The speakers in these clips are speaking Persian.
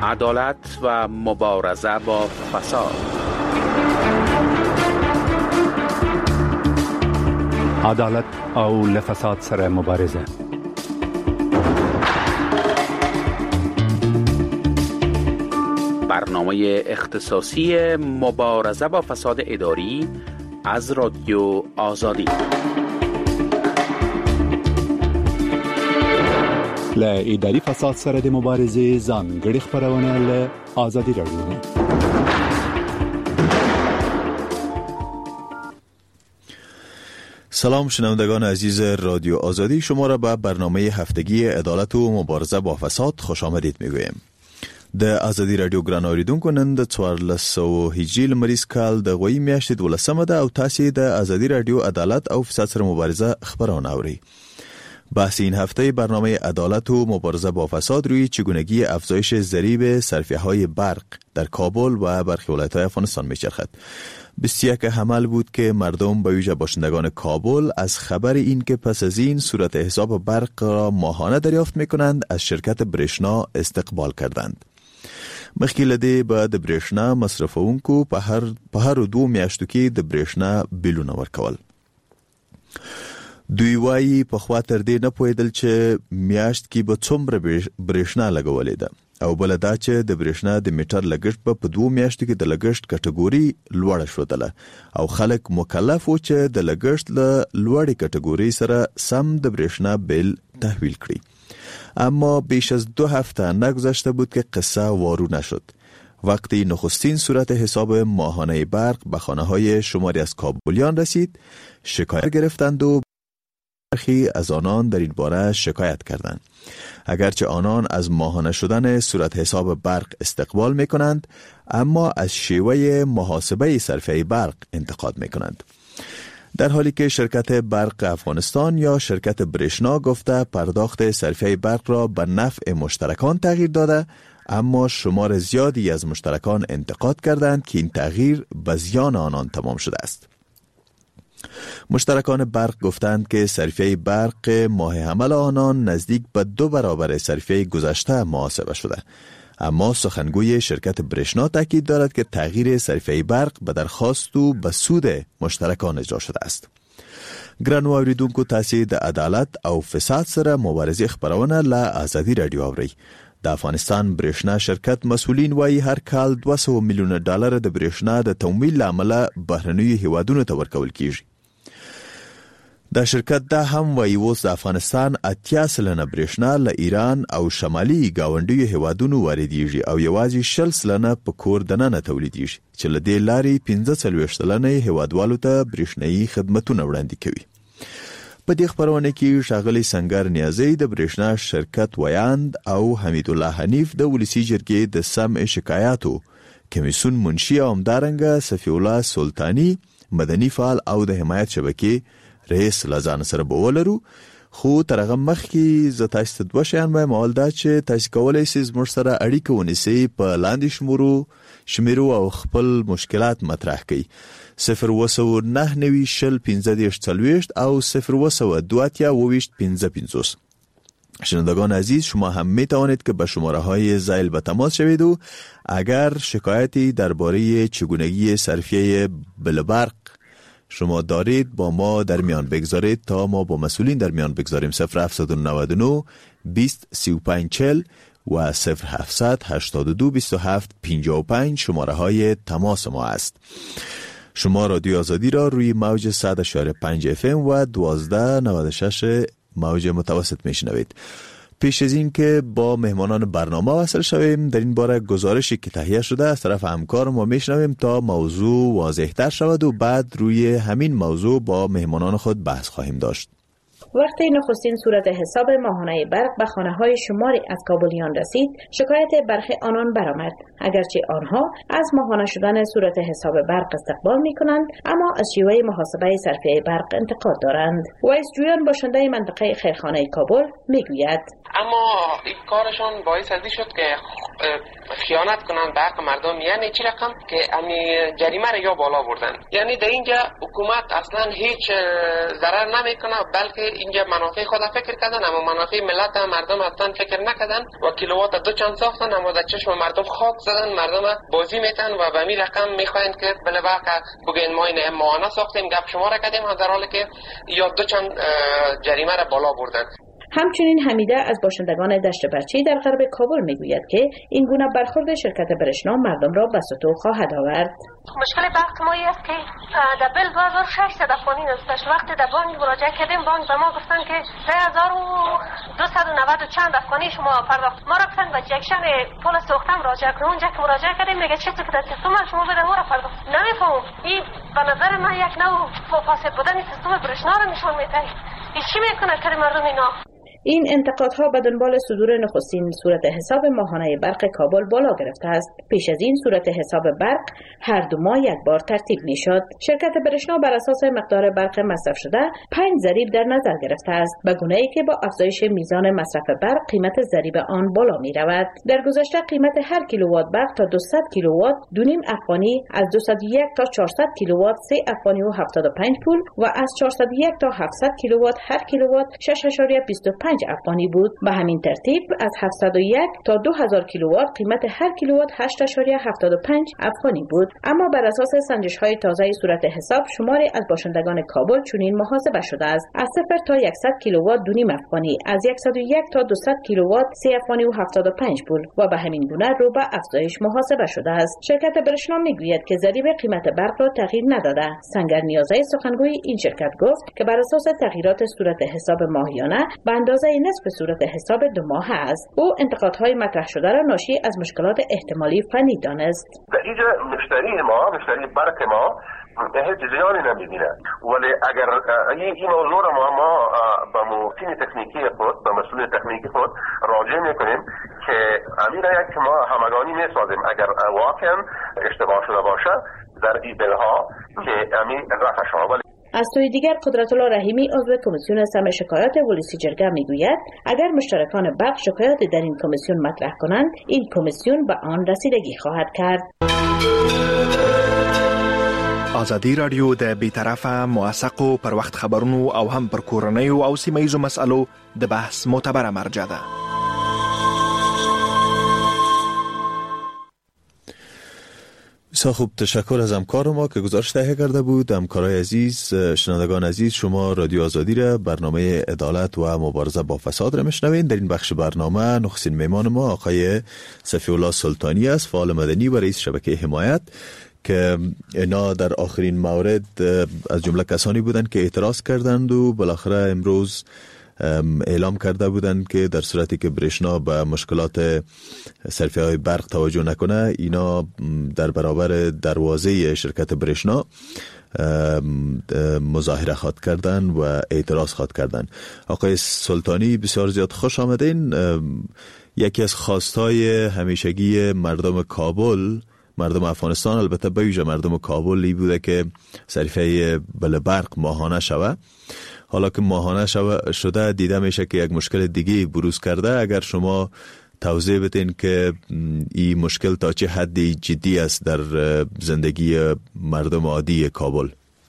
عدالت و مبارزه با فساد. عدالت او لفساد سره مبارزه. برنامه اختصاصی مبارزه با فساد اداری از رادیو آزادی. ل اداري فساد سره د مبارزې ځانګړي خبرونه له آزادي رادیو. سلام شنوندگان عزیز رادیو آزادی، شما را به برنامه هفتگی عدالت و مبارزه با فساد خوش آمدید میگویم. د آزادی رادیو ګران اوریدونکو، نن د 1400 هجری لمریز کال د غوی میاشتې 12مه ده او تاسو د آزادی رادیو عدالت او فساد سره مبارزه خبرونه اورئ. بحث این هفته برنامه عدالت و مبارزه با فساد روی چگونگی افزایش ضریب صرفیه‌های برق در کابل و برخی ولایت‌های افغانستان می‌چرخد. 21 حمل بود که مردم به ویژه باشندگان کابل از خبر این که پس از این صورت حساب برق را ماهانه دریافت می‌کنند از شرکت برېښنا استقبال کردند. مخکې لدې به د برېښنا مصرفونکو په هر 2 میاشتو کې د برېښنا بیلونه ورکول. دوی وایي په خوا تر دې نه پوهېدل چې میاشت کې به څومره برېښنا لګولې ده او بل دا چې د برېښنا د میټر لګښت په 2 میاشتو کې د لګښت کټګوري لوړه شوه او خلک مکلف و چې د لګښت له لوړې کټګوري سره سم د برېښنا بیل تحویل کړي. اما بیش از 2 هفته نگذشته بود که قصه وارو نشد. وقتی نخستین صورت حساب ماهانه برق به خانه‌های شماری از کابلیان رسید، شکایت گرفتند و برخی از آنان در این باره شکایت کردند. اگرچه آنان از ماهانه شدن صورت حساب برق استقبال می کنند، اما از شیوه محاسبه صرفه برق انتقاد می کنند. در حالی که شرکت برق افغانستان یا شرکت برېښنا گفته پرداخت صرفه برق را به نفع مشترکان تغییر داده، اما شمار زیادی از مشترکان انتقاد کردند که این تغییر به زیان آنان تمام شده است. مشترکان برق گفتند که صرفه برق ماه حمل آنان نزدیک به 2 برابر صرفه گذشته محاسبه شده. اما سخنگوی شرکت برېښنا تاکید دارد که تغییر صرفه برق به درخواست و به سود مشترکان اجرا شده است. ګرانو اوریدونکو، تاسو د عدالت او فساد سره مبارزه خبرونه له آزادی رادیو اورئ. د افغانستان برېښنا شرکت مسؤلین وایي هر کال 200 میلیونه ډالر د برېښنا د تمویل لامل بهرنیو هیوادونو ته ورکول کیږي. دا شرکت دا هم وایي اوس د افغانستان 80 سلنه برېښنا له ایران او شمالي گاونډیو هیوادونو واردېږي او یوازې 60 سلنه په کور دننه تولیدېږي چې له دې لارې 45 سلنه هیوادوالو ته برېښنايي خدمتونه وړاندې کوي. په دې خبرونه کې ښاغلي سنگر نیازی د برېښنا شرکت ویاند او حمید الله حنیف د ولسی جرګې د سمع شکایاتو کمیسیون منشي او همدارنګه صفی الله سلطانی مدني فعال او د حمایت شبکې رئیس لزان سره بولرو. خو ترغه مخکې ز تاسو ته 2 شیان وایم. اول دا چې تاسو کولای شئ زموږ سره اړیکه ونیسئ په لاندې شمیرو او خپل مشکلات مطرح کړئ. 029901540 او 012281550. شنوندگان عزیز، شما هم می توانید که به شماره های زائل به تماس شوید و اگر شکایتی درباره چگونگی صرفیه برق شما دارید با ما در میان بگذارید تا ما با مسئولین در میان بگذاریم. 0799 20 3540 و 0700 82 27 55 شماره های تماس ما است. شما رادیو آزادی را روی موج 100.5 FM و 1296 موج متوسط میشنوید. پیش از این که با مهمانان برنامه وصل شویم، در این باره گزارشی که تهیه شده از طرف همکار ما میشنویم تا موضوع واضح‌تر شود و بعد روی همین موضوع با مهمانان خود بحث خواهیم داشت. وقتی نخستین صورت حساب ماهانه برق به خانه‌های شماری از کابلیان رسید، شکایت برخی آنان برآمد. اگرچه آنها از ماهانه شدن صورت حساب برق استقبال می‌کنند، اما از شیوه محاسبه صرفه برق انتقاد دارند. وایس جویان باشنده منطقه خیرخانه کابل میگوید: اما این کارشان باعث ازی شد که خیانت کنند به حق مردم. یعنی چی رقم که امی جریمه را یا بالا بردن. یعنی در اینجا حکومت اصلا هیچ ضرر نمیکنه، بلکه اینجا منافع خود فکر کردن، اما منافع ملت مردم اصلا فکر نکردن و کیلووات دو چند ساختن، اما در چشم مردم خاک زدن، مردم بازی میتن و به می رقم میخواین که بله واقع بگین ما این ماهانه ساختیم گپ شما را کردیم، در حالی که یا دو چند جریمه را بالا بردن. همچنین حمیده از باشندگان دشت برچی در غرب کابل میگوید که این گونه برخورد شرکت برشنا مردم را به ستو خواهد آورد. مشکل بانک ما است که در بل 2600 افغانی است. وقتی در بانک مراجعه کردیم، بانک به ما گفتن که 3290 چند افغانی شما پرداخت. ما را گفتن به جکشن پل سوختم مراجعه کنیم. اونجا که مراجعه کردیم میگه چیزی که در سیستم شما بده ما را پرداخت. نمیفهمم. این به نظر من یک نوع فاسد بودن سیستم برشنا را نشون میده. این چی میکنه که مردم اینا؟ این انتقادها به دنبال صدور نخستین صورت حساب ماهانه برق کابل بالا گرفته است. پیش از این صورت حساب برق هر 2 ماه یک بار ترتیب میشد. شرکت برشنا بر اساس مقدار برق مصرف شده 5 ضریب در نظر گرفته است، به گونه‌ای که با افزایش میزان مصرف برق قیمت ضریب آن بالا می رود. در گذشته قیمت هر کیلووات برق تا 200 کیلووات 2.5 افغانی، از 201 تا 400 کیلووات 3 افغانی و 75 پول و از 401 تا 700 کیلووات هر کیلووات 6.25 افغانی بود. به همین ترتیب از 701 تا 2000 کیلووات قیمت هر کیلووات 8.75 افغانی بود. اما بر اساس سنجش‌های تازه صورت حساب شماری از باشندگان کابل چنین محاسبه شده است: از 0 تا 100 کیلووات 2.5 افغانی، از 101 تا 200 کیلووات 3 افغانی و 75 پول و به همین گونه رو به افزایش محاسبه شده است. شرکت برشنا میگوید که ضریب قیمت برق را تغییر نداده. سنگر نیازی سخنگوی این شرکت گفت که بر اساس تغییرات صورت حساب ماهیانه به اندازه نصف صورت حساب 2 ماه است. او انتقادهای مطرح شده را ناشی از مشکلات احتمالی فنی دانست. در اینجا مشتری برق ما هیچ زیانی نمیبینه، ولی اگر این موضوع را ما با تیم تکنیکی خود، با مسئول تکنیکی خود راجع میکنیم که امیر یک ما همگانی میسازیم اگر واقعا اشتباه شده باشه در این بلها که امیر رفع شود. از سوی دیگر قدرت‌الله رحیمی عضو کمیسیون سمع شکایات ولسی جرگه میگوید اگر مشترکان برق شکایات در این کمیسیون مطرح کنند، این کمیسیون به آن رسیدگی خواهد کرد. ازادي رادیو د بی‌طرفه موثق او پر وخت خبرونو او هم پر کورنۍ او سیمه‌یزو مسالو د بحث معتبره مرجع ده. بسیار خوب، تشکر از همکار ما که گزارش تهیه کرده بود. همکارای عزیز، شنوندگان عزیز، شما رادیو آزادی را برنامه عدالت و مبارزه با فساد را میشنوین. در این بخش برنامه نخستین میهمان ما آقای صفی الله سلطانی است، فعال مدنی و رئیس شبکه حمایت، که اینا در آخرین مورد از جمله کسانی بودند که اعتراض کردند و بالاخره امروز اعلام کرده بودند که در صورتی که برشنا به مشکلات صرفیه‌های برق توجه نکنه، اینا در برابر دروازه شرکت برشنا مظاهره خواد کردن و اعتراض خواد کردن. آقای سلطانی بسیار زیاد خوش آمدین. یکی از خواستهای همیشگی مردم کابل، مردم افغانستان، البته به ویژه مردم کابل، ای بوده که صرفه برق ماهانه شوه. حالا که ماهانه شده دیده میشه که یک مشکل دیگه بروز کرده. اگر شما توضیح بدین که این مشکل تا چه حدی جدی است در زندگی مردم عادی کابل.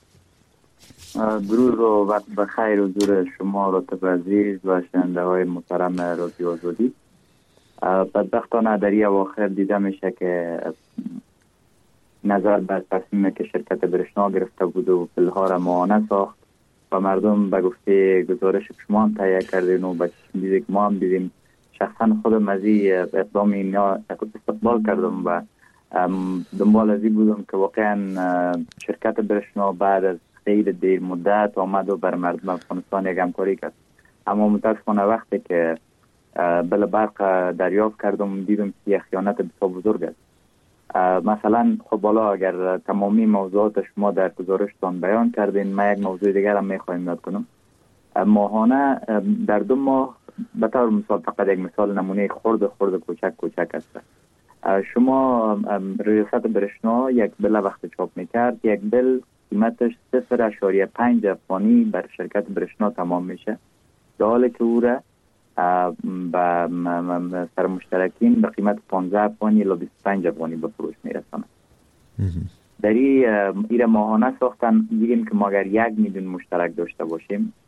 درود و وقت بخیر حضور شما راتب عزیز و شنونده های محترم رادیو آزادی. بدبختانه در این اواخر دیده میشه که نظر بر تصمیمی که شرکت برشنا گرفته بود و پلها را ماهانه ساخت و مردم به گفته گزارش که شما هم تهیه کردین و به چشم دیدی که ما هم دیدیم، شخصا خودم از این اقدام اینا استقبال کردم و دنبال از این بودم که واقعا شرکت برشنا بعد از خیلی دیر مدت آمد و بر مردم افغانستان یک همکاری کرد. اما متاسفانه وقتی که بل برق دریافت کردم دیدم که یک خیانت بسیار بزرگ است. مثلا خب بالا اگر تمامی موضوعات شما در گزارشتان بیان کردین، من یک موضوع دیگر هم میخوایم یاد کنم. ماهانه در 2 ماه به طور مثال، فقط یک مثال نمونه خرد کوچک است. شما ریاست برشنا یک بل وقت چاپ میکرد، یک بل قیمتش 0.5 افغانی بر شرکت برشنا تمام میشه، در حالی که او را با سر مشترکین به قیمت 15 افغانی الی 25 افغانی به فروش میرسانه. در این ماهانه ساختن دیدیم که ما اگر 1 میلیون مشترک داشته باشیم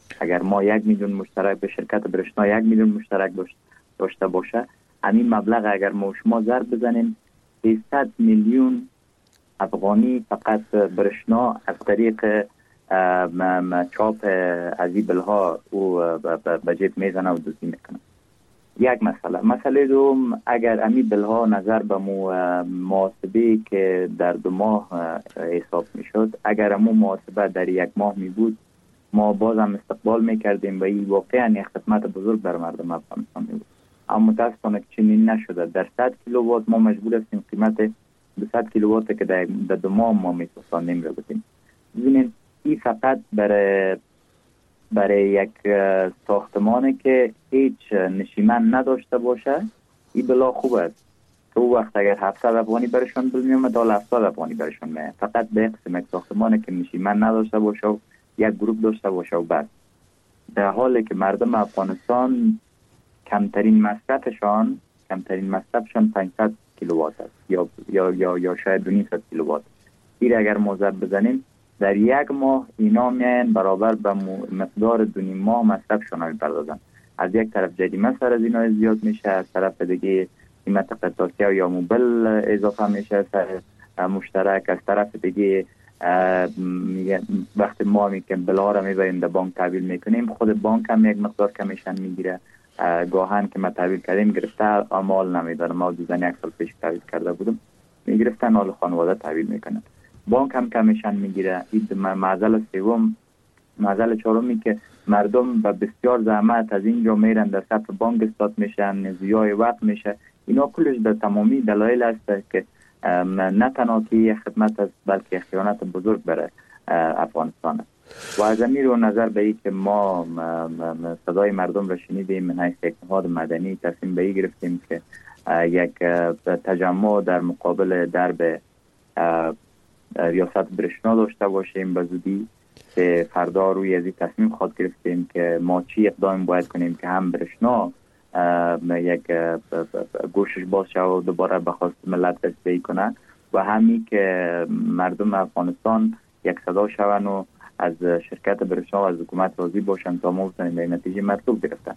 اگر ما 1 میلیون مشترک به شرکت برشنا 1 میلیون مشترک داشته باشه، همین مبلغ اگر ما شما ضرب بزنیم 300 میلیون افغانی فقط برشنا از طریق چاپ از این بلها او به جیب میزنه و دزدی میکنه. یک مسئله دوم، اگر امی بلها نظر به محاسبه که در 2 ماه حساب میشد، اگر امو محاسبه در 1 ماه می بود، ما باز هم استقبال میکردیم و این واقعا یک خدمت بزرگ بر مردم افغانستان می بود. اما متاسفانه چنین نشده. در 100 کیلووات ما مجبور هستیم قیمت 200 کیلووات که در 2 ماه ما میسوزانیم رو بدیم. ببینید این فقط برای یک ساختمانی که هیچ نشیمن نداشته باشه این بلا خوب است. تو وقت اگر 700 افغانی برشان بل میامد تا 700 افغانی برشان میامد. فقط به قسم یک ساختمانی که نشیمن نداشته باشه و یک گروپ داشته باشه و بس. در حالی که مردم افغانستان کمترین مصرفشان 500 کیلووات است یا شاید 200 کیلووات. این اگر موضوع بزنیم در 1 ماه اینا میاین برابر به مقدار 2.5 ماه مصرفشان میپردازن. از یک طرف جریمه سر از اینا زیاد میشه، از طرف دیگه قیمت قطعاتی یا موبل اضافه میشه سر مشترک، از طرف دیگه وقتی ما میگیم بلا را میبریم در بانک تحویل میکنیم، خود بانک هم یک مقدار کمیشن میگیره. گاهن که ما تحویل کردیم گرفته مال نمیداره. ما دیدن 1 سال پیش تحویل کرده بودم، میگرفتن مال خانواده تحویل میکنن، بانک هم کمیشن میگیره. این معضل سوم. معضل چهارمی که مردم با بسیار زحمت از اینجا میرن در صف بانک استاد میشن، ضیاع وقت میشه. اینا کلش در تمامی دلایل است که نه تنها که خدمت است بلکه خیانت بزرگ برای افغانستان است. و از این رو نظر به این که ما صدای مردم را شنیدیم، من حیث یک نهاد مدنی تصمیم به این گرفتیم که یک تجمع در مقابل درب ریاست برشنا داشته باشیم به زودی. که فردا روی از این تصمیم خواهد گرفتیم که ما چی اقدام باید کنیم که هم برشنا یک گوشش باز شد و دوباره به خواست ملت رسیدگی کنه و همین که مردم افغانستان یک صدا شون و از شرکت برشنا و از حکومت راضی باشن تا ما بتونیم به نتیجه مطلوب گرفتن.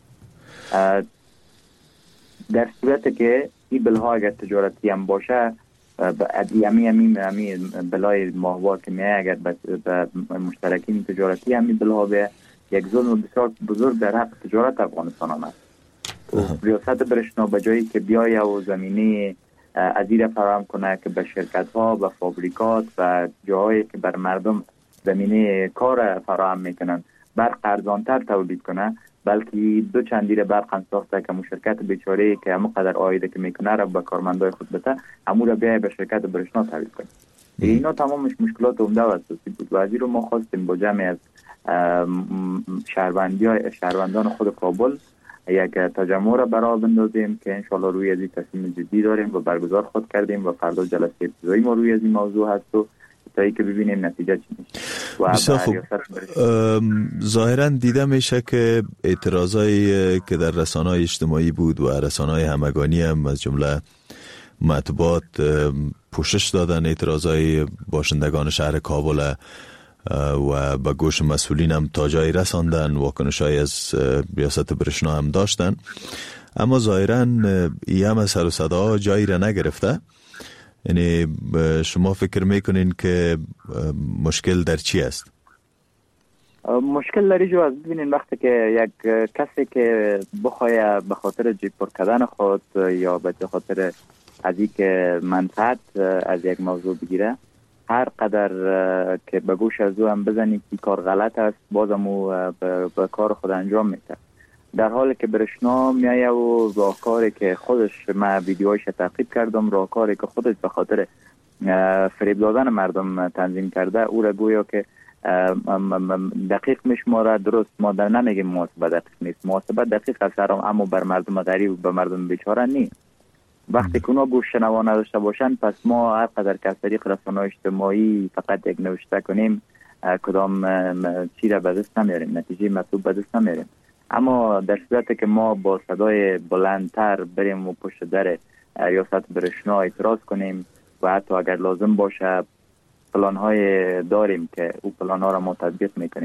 در صورت که این بلها اگر تجارتی هم باشه، امی بلای ماهوار که میای اگر به مشترکین تجارتی همی بلها به یک ظلم بسیار بزرگ در حق تجارت افغانستان آمد. ریاست برشنا به جایی که بیایه و زمینه ازیر فراهم کنه که به شرکت ها و فابریکات و جاهایی که بر مردم زمینه کار فراهم میکنن برق ارزانتر تولید کنه، بلکه 2 چندیر برق هم ساخته که شرکت بیچاره که همونقدر عایده که میکنه را به کارمندای خود بده، همون را بیای به شرکت برشنا تحویل کنه. اینا تمامش مشکلات عمده و اساسی بود و از این رو ما خواستیم با جمعی از شهروندان خود کابل یک تجمع را برای بندازیم که انشالله روی از این تصمیم جدی داریم و برگزار خود کردیم و فردا جلسه ابتدایی ما روی از این موضوع هست و تا ای که ببینیم نتیجه چی میشه. بسیار خوب. ظاهرا دیده میشه که اعتراضایی که در رسانه‌های اجتماعی بود و رسانه‌های همگانی هم از جمله مطبوعات پوشش دادن، اعتراضای باشندگان شهر کابل و به گوش مسئولین هم تا جایی رساندن، واکنش‌های از ریاست برشنا هم داشتن، اما ظاهرا این هم سر و صدا جایی را نگرفته. یعنی شما فکر میکنین که مشکل در چی است؟ مشکل در اینجا است. ببینین وقتی که یک کسی که بخواه به خاطر جیب پر کردن خود یا به خاطر از این که منفعت از یک موضوع بگیره، هر قدر که به گوش از او هم بزنی که کار غلط است، بازم او به کار خود انجام میده. در حالی که برشنا میایه و راهکاری که خودش، من ویدیوهایش تعقیب کردم، راهکاری که خودش به خاطر فریب دادن مردم تنظیم کرده، او را گویا که دقیق میشماره. درست ما در نمیگیم محاسبه دقیق نیست، محاسبه دقیق است، اما بر مردم غریب و به مردم بیچاره نیست. وقتی که اونا گوش شنوا نداشته باشن، پس ما هر قدر که از طریق رسانه‌های اجتماعی فقط یک نوشته کنیم کدام چی را به دست نمیاریم، نتیجه مطلوب به دست نمیاریم. اما در صورتی که ما با صدای بلندتر بریم و پشت در ریاست برشنا اعتراض کنیم و حتی اگر لازم باشه پلان‌های داریم که او پلان‌ها را ما تطبیق میکنیم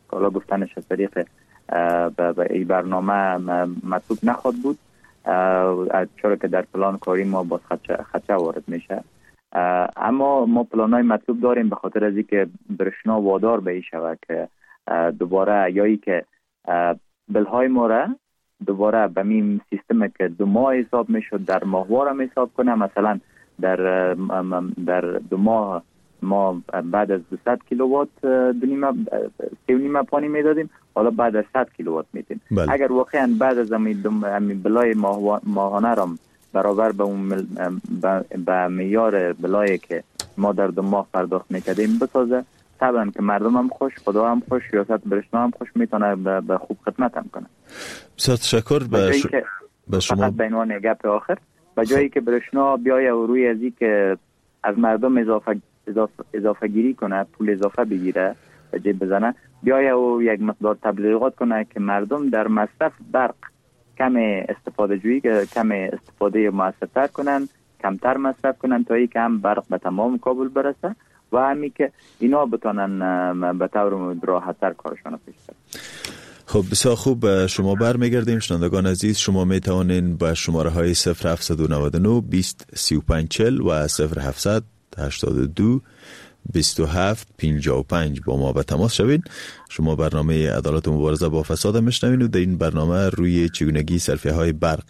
حالا گفتنش از طریق به این برنامه مطلوب نخواد بود، چرا که در پلان کاری ما باز خدشه وارد میشه. اما ما پلانای مطلوب داریم به خاطر از اینکه برشنا وادار به این شود که دوباره یایی که بلهای ما را دوباره به این سیستم که 2 ماه حساب میشد در ماهوار هم حساب کنه. مثلا در 2 ماه ما بعد از 200 کیلووات 3.5 پانی میدادیم، حالا بعد از 100 کیلووات میدیم. اگر واقعا بعد از همین بلای ماهانه را برابر به معیار بلایی که ما در 2 ماه پرداخت میکردیم بسازه، طبعا که مردم هم خوش، خدا هم خوش، ریاست برشنا هم خوش، میتونه به خوب خدمت هم کنه. بسیار تشکر. به شما فقط به عنوان گپ آخر، به جایی که برشنا بیایه و روی ازی که از مردم اضافه گیری کنه، پول اضافه بگیره و جیب بزنه، بیایه و یک مقدار تبلیغات کنه که مردم در مصرف برق کم استفاده مؤثرتر کنن، کمتر مصرف کنن تا اینکه هم برق به تمام کابل برسه و همی که اینا بتونن به طور راحت‌تر کارشون پیش برن. خب بسیار خوب، به شما برمیگردیم. شنوندگان عزیز، شما می توانین با شماره های 0799 20 35 40 و 0700 82 27 55 با ما به تماس شوید. شما برنامه عدالت و مبارزه با فساد میشنوین و در این برنامه روی چگونگی صرفه های برق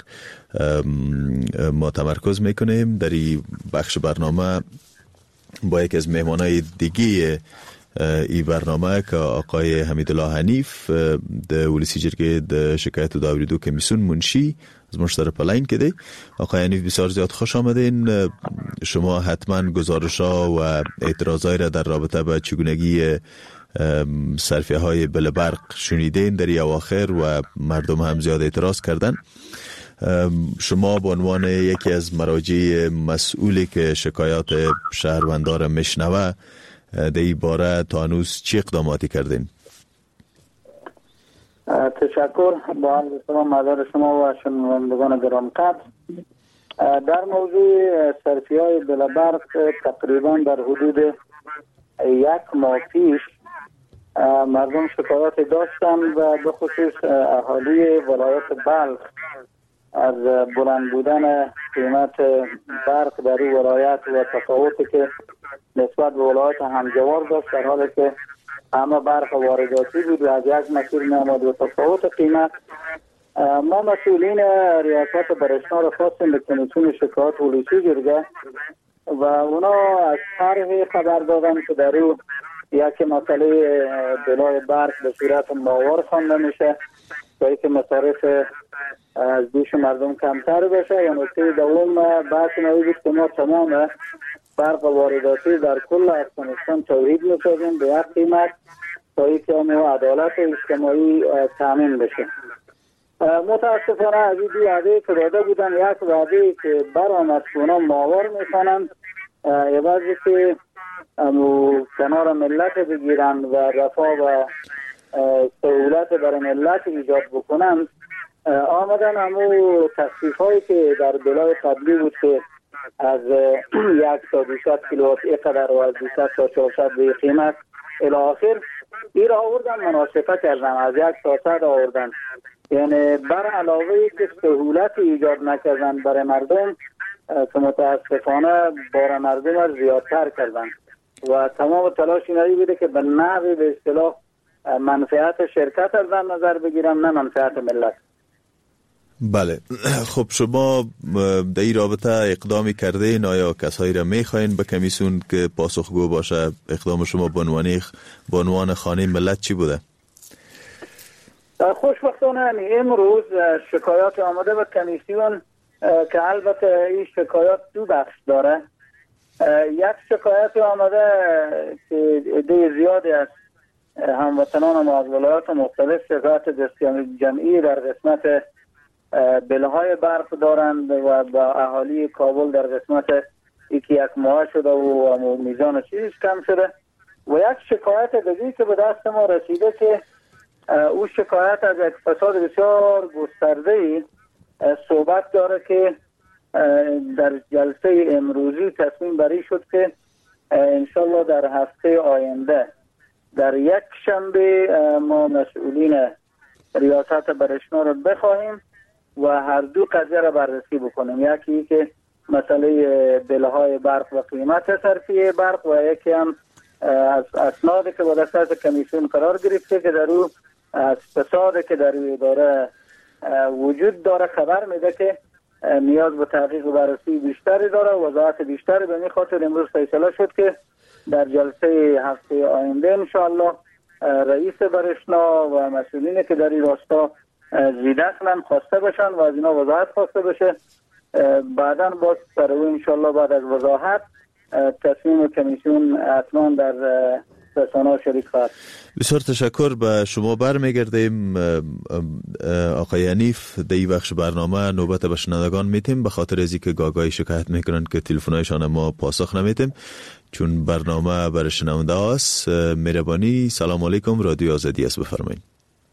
ما تمرکز میکنیم. در این بخش برنامه با یکی از مهمانای دیگه ای برنامه که آقای حمیدالله حنیف د ولسی جرګې د شکایت و داوریدو کمیسیون منشی از مشترک پلاین کده. آقای حنیف بسیار زیاد خوش آمدین. شما حتما گزارش‌ها و اعتراضایی را در رابطه با چگونگی صرفه های بل برق شنیدین در اواخر و مردم هم زیاد اعتراض کردن. شما به عنوان یکی از مراجع مسئولی که شکایات شهروندان را میشنوه در این باره تا هنوز چی اقداماتی کردین؟ تشکر. با عرض سلام مدار شما و شنوندگان گرانقدر. در موضوع صرفی‌های بل برق تقریبا در حدود 1 ماه پیش مردم شکایات داشتن و به خصوص اهالی ولایت بلخ از بلند بودن قیمت برق در این ولایت و تفاوتی که نسبت به ولایت همجوار داشت، در حالی که همه برق وارداتی بود و از یک مسیر می آمد و تفاوت قیمت. ما مسئولین ریاست برشنا را خواستیم به کمیسیون شکایات ولسی جرګه و اونا از طرح خبر دادن که در او یک مسئله بلای برق به صورت ماهوار خوانده میشه تا اینکه مصارف از دوش مردم کمتر بشه. و نکته دوم بحث نوی بود که ما تمام برق وارداتی در کل افغانستان توحید میسازیم به یک قیمت تا اینکه عدالت اجتماعی تامین بشه. متاسفانه از این 2 وعده که داده بودن، یک وعده که برآمد که اونا ماهوار میکنن عوضی که کنار ملت بگیرن و رفاه و سهولت برای ملت ایجاد بکنن، آمدن همون تخفیف هایی که در بلای قبلی بود که از 1 تا 200 کیلووات اینقدر و از 200 تا 400 به قیمت الی آخر این را آوردن مناسبه کردن، از 1 تا 100 آوردن. یعنی بر علاوه که سهولت ایجاد نکردن برای مردم که متاسفانه بار مردم را زیادتر کردن و تمام تلاش اینایی بوده که به نحوی به اصطلاح منفعت شرکت را در نظر بگیرن، نه منفعت ملت. بله. خب شما در این رابطه اقدامی کردین؟ آیا کسایی را میخواین به کمیسیون که پاسخگو باشه؟ اقدام شما به عنوان خانه ملت چی بوده؟ خوشبختانه امروز شکایات آمده به کمیسیون که البته این شکایات 2 بخش داره. یک شکایت آمده که عده زیادی از هموطنان ما از ولایات مختلف شکایت دستیابی جمعی در قسمت بلهای برق دارند و با اهالی کابل در قسمت یکی 1 ماه شده و میزان چیزش کم شده. و یک شکایت دیگه که به دست ما رسیده که او شکایت از یک فساد بسیار گسترده‌ای صحبت داره که در جلسه امروزی تصمیم بری شد که انشالله در هفته آینده در یک شنبه ما مسئولین ریاست برشنا را بخواهیم و هر دو قضیه را بررسی بکنیم. یکی که مسئله بلهای برق و قیمت صرفی برق و یکی هم از اسنادی که با دست کمیسیون قرار گرفته که در او از فسادی که در اداره وجود داره خبر میده که نیاز به تحقیق و بررسی بیشتری داره و وضاحت بیشتری. به این خاطر امروز فیصله شد که در جلسه هفته آینده انشاءالله رئیس برشنا و مسئولین که در این راستا زیدخلن خواسته بشن و از اینا وضاحت خواسته بشه. بعدا باز سر او انشاءالله بعد از وضاحت تصمیم کمیسیون حتما در رسانه‌ها شریک خواهد. بسیار تشکر. به شما برمیگردیم آقای حنیف. در این بخش برنامه نوبت به شنوندگان میتیم، به خاطر از اینکه گاگای شکایت میکنن که تلفن‌هایشان ما پاسخ نمیتیم چون برنامه برای شنونده هاست. مهربانی. سلام علیکم، رادیو آزادی است، بفرمایید.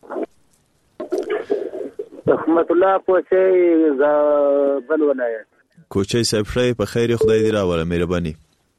رحمت الله کوچه بل ولایت. کوچه سفره په خیر خدای دې راوله. مهربانی.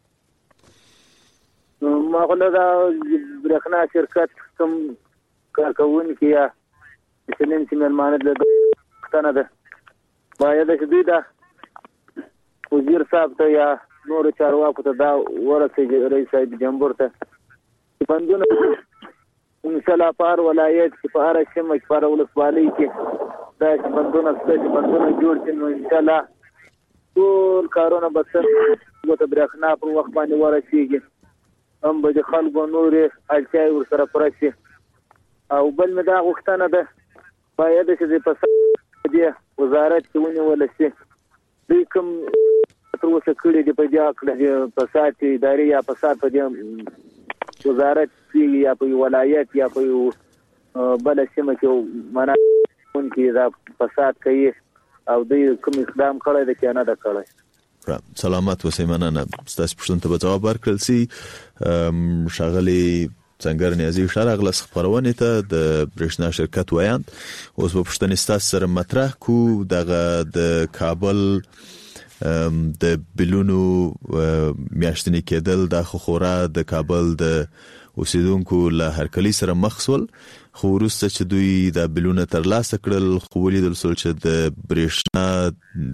ما خلک دا برېښنا شرکت کوم کارکوونکي یا مسلمان چې مېلمانه د پښتنه ده باید چې دوی دا وزیر صاحب ته یا نور چارواکو ته دا ورسېږي، رئیس صاحب جمهور ته بندونه انشاءالله په هر ولایت کې په هر سیمه کې په هر ولسوالۍ کې دا بندونه جوړ شي نو انشاءالله ټول کارونه به څنګه د برېښنا په وخت باندې ورسېږي، هم به د خلکو نورې اړتیاوې ورسره پوره شي. او بل مې دا غوښتنه ده باید چې د فساد دې وزارت کې ونیول شي. دوی کوم تر اوسه کړي دي په دې هکله د فساد ادارې یا فساد په دې وزارت کې یا په ولایت یا په بله سیمه کې معنا کوونکي دا فساد کوي او دوی کوم اقدام کړی دی که نه ده کړی. سلامت اوسئ. مننه. ستاسو پوښتنې ته به ځواب ورکړل شي. ښاغلي څنګر نیازي اشاره غله خبرونه ته د برېښنا شرکت وایاند. اوس په پوښتنې ستاسو سره مطرح کو دغه د کابل د بلونو میاشتنی کېدل د خورا د کابل د اوسیدونکو له هرکلی سره مخسول، خو وروسته چې دوی د بلونه ترلاسه کړل خو ولیدل سول چې د برېښنا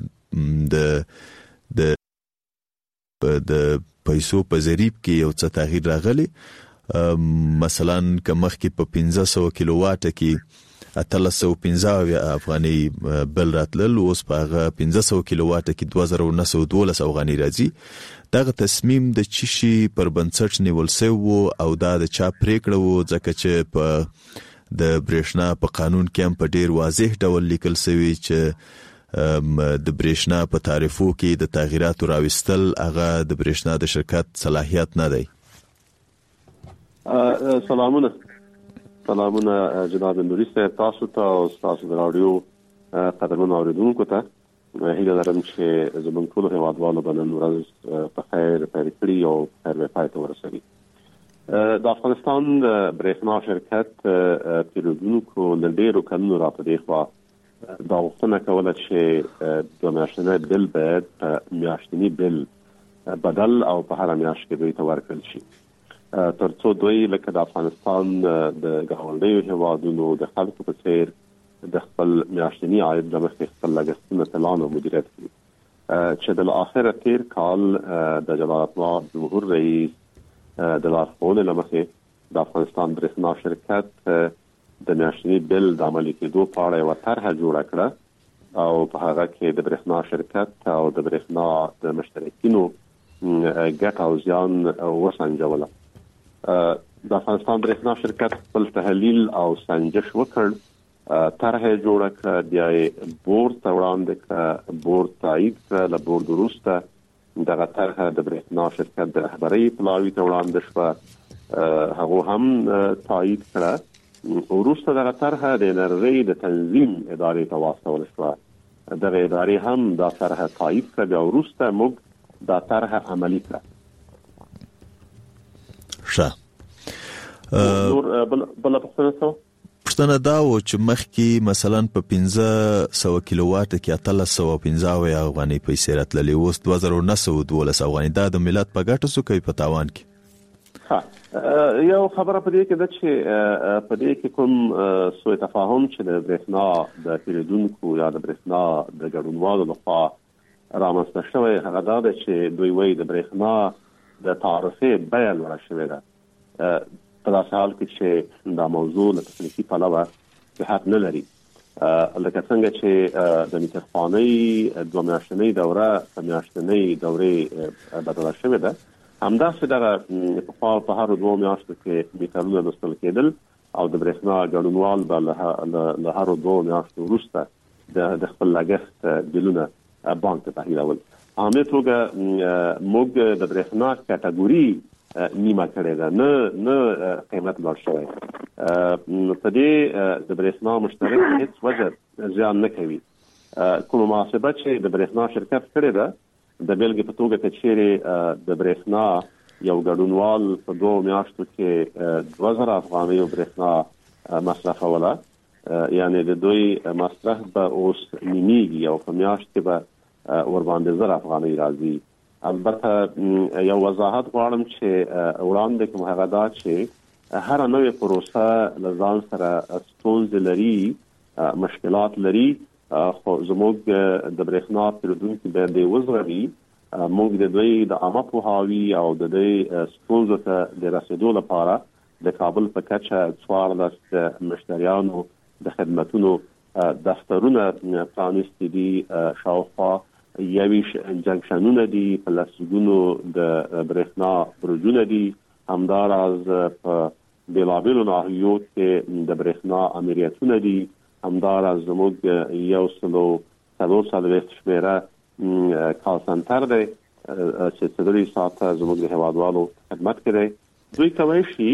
د پیسو په ضریب کې یو څه تغییر راغلی. مثلا که مخکې په 1500 کیلو واټ کې 1315 افغاني بل راتلل، اوس په هغه 1500 کیلو واټ کې 2912 افغاني راځي. دغه تصمیم د چشي پر بنسټ نیول شوی او دا د چا پریکړه وو، ځکه چې په د برېښنا په قانون کې هم په ډیر واضح ډول لیکل شوی چې د برېښنا په تعرفو کې د تغییراتو راوستل هغه د برېښنا د شرکت صلاحیت نه دی. سلامونه جناب نوري صاحب، تاسو ته او تاسو د رادیو قدرمنو اوریدونکو ته هیله لرم چې زموږ ټول هیوادوالو به نن ورځ په خیر پیل کړي او خیر پای ته ورسوي. د افغانستان د برېښنا شرکت پیرودونکو له ډېرو کلونو را په دې خوا دا غوښتنه کوله چې د میاشتني بل باید په میاشتني بل بدل او په هر میاشت کې دوی ته ورکړل شي، ترڅو دوی لکه د افغانستان د ګاونډیو هیوادونو د خلکو په څیر د خپل میاشتني عاید د مخې خپل لګښتونه پلان او مدیریت کړي. چې د اخر تیر کال د جلالتمآب جمهور رئیس د لارښوونې له مخې د افغانستان برېښنا شرکت د میاشتني بل د عملي کېدو په اړه یوه طرحه جوړه کړه او په هغه کې د برېښنا شرکت او د برېښنا د مشترکینو ګټه او زیان وسنجوله. د افغانستان برېښنا شرکت خپل تحلیل او سنجش وکړ، طرحه جوړه کړه، بیا یې بورډ ته وړاندې کړه، بورډ تایید کړه، له بورډ وروسته دغه طرحه د برېښنا شرکت د رهبرۍ پلاوي ته وړاندې شوه، هغه هم تایید کړه. وروسته دغه طرحه د انرژۍ د تنظیم ادارې ته واستول شوه، دغه ادارې هم دا طرحه تایید کړه، بیا وروسته موږ دا طرحه عملي کړه. ښه. نور بله پوښتنه دا و چې مخکې مثلا په 1500 کیلو واټ کې 1315 افغاني پیسې راتللې، اوس 2912 افغاني. دا د ملت په ګټه سو کوي په تاوان کې؟ یو خبره په دې کې ده چې په دې کې کوم سوء تفاهم چې د برېښنا د پیرودونکو یا د برېښنا د ګډونوالو لخوا رامنځته شوی هغه دا ده چې دوی وایي د برېښنا د تعرفې بیه لوړه شوې ده. په داسې حال کې چې دا موضوع له تخنیکي پلوه صحت نه لري. لکه څنګه چې د میټرخوانۍ 2 میاشتنۍ دوره په میاشتنۍ دورې بدله شوې ده، همداسې دغه پخوا په هر 2 میاشتو کې میټرونه لوستل کېدل او د برېښنا ګډونوال به له هر 2 میاشتو وروسته د خپل لګښت بلونه بانک ته تحویلول. په همدې توګه موږ د برېښنا کټګوري نیمه کړې ده، نه قیمت لوړ شوی. په دې د برېښنا مشترک هیڅ وجه زیان نه کوي. کومه محاسبه چې د برېښنا شرکت کړې ده د بیلګې په توګه که چیرې د برېښنا یو ګډونوال په 2 میاشتو کې 2000 افغانۍ برېښنا مصرفوله، یعنی د دوی مصرف به اوس نیمیږي او په میاشت کې به ورباندې 1000 افغانۍ راځي. البته یو وضاحت غواړم چې وړاندې کوم هغه دا چې هر نوې پروسه له ځان سره ستونزې لري، مشکلات لري، خو زموږ د برېښنا پیرودونکي باید دې وزغمي. موږ د دوی د عامه پوهاوي او د دوی ستونزو ته د رسېدو لپاره د کابل په کچه 14 مشتریانو د خدمتونو دفترونه پرانیستي دي، شاوخوا 21 جنکشنونه دي، په لسګونو د برېښنا برجونه دي، همداراز په بېلابېلو ناحیو کې د برېښنا امریتونه دي، همداراز زموږ 140 شمیره کال سنټر دی چې 3 ساعته زموږ د هیوادوالو خدمت کوي. دوی کولی شي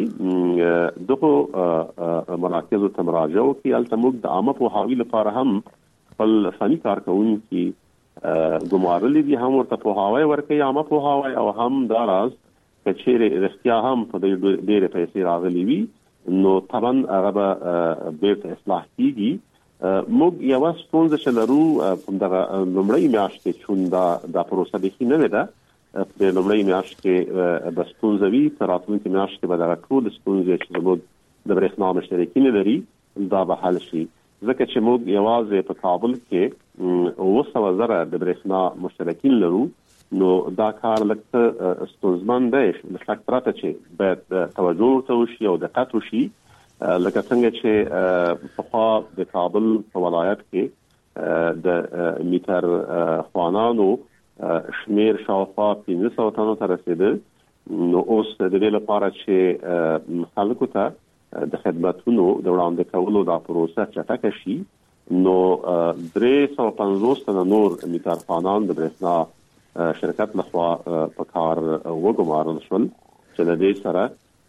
دغه مراکزو ته مراجعه وکړي. هلته موږ د عامه پوهاوي لپاره هم خپل فني کارکوونکي ګمارلي دي، هم ورته پوهاوی ورکوي، عامه پوهاوی، او همداراز که چیرې رښتیا هم په دې ډېرې پیسې راغلي وي نو طبعا هغه به بیرته اصلاح کیږي. موږ یو ستونزه چې لرو په دغه لومړی میاشت کې چې دا پروسه بیخي نوې ده، په لومړی میاشت کې به ستونزه وي، په راتلونکي میاشت کې به دغه ټول ستونزې چې زموږ د برېښنا مشترکین لري دا به حل شي. ځکه چې موږ یوازې په کابل کې 900,000 د برېښنا مشترکین لرو، نو دا کار لکه ستونزمن دی، له شک پرته چې باید توجه ورته وشي او دقت وشي. لکه څنګه چې پخوا د کابل په ولایت کې د میټر خوانانو شمیر شاوخوا 1500 تنو ته رسیده، نو اوس د دې لپاره چې خلکو ته د خدماتونو د وړاندې کولو دا پروسه چټکه شي، نو 350 تنه نور میټر خوانان د برېښنا شرکت لخوا په کار وګمارل شول چې د دې سره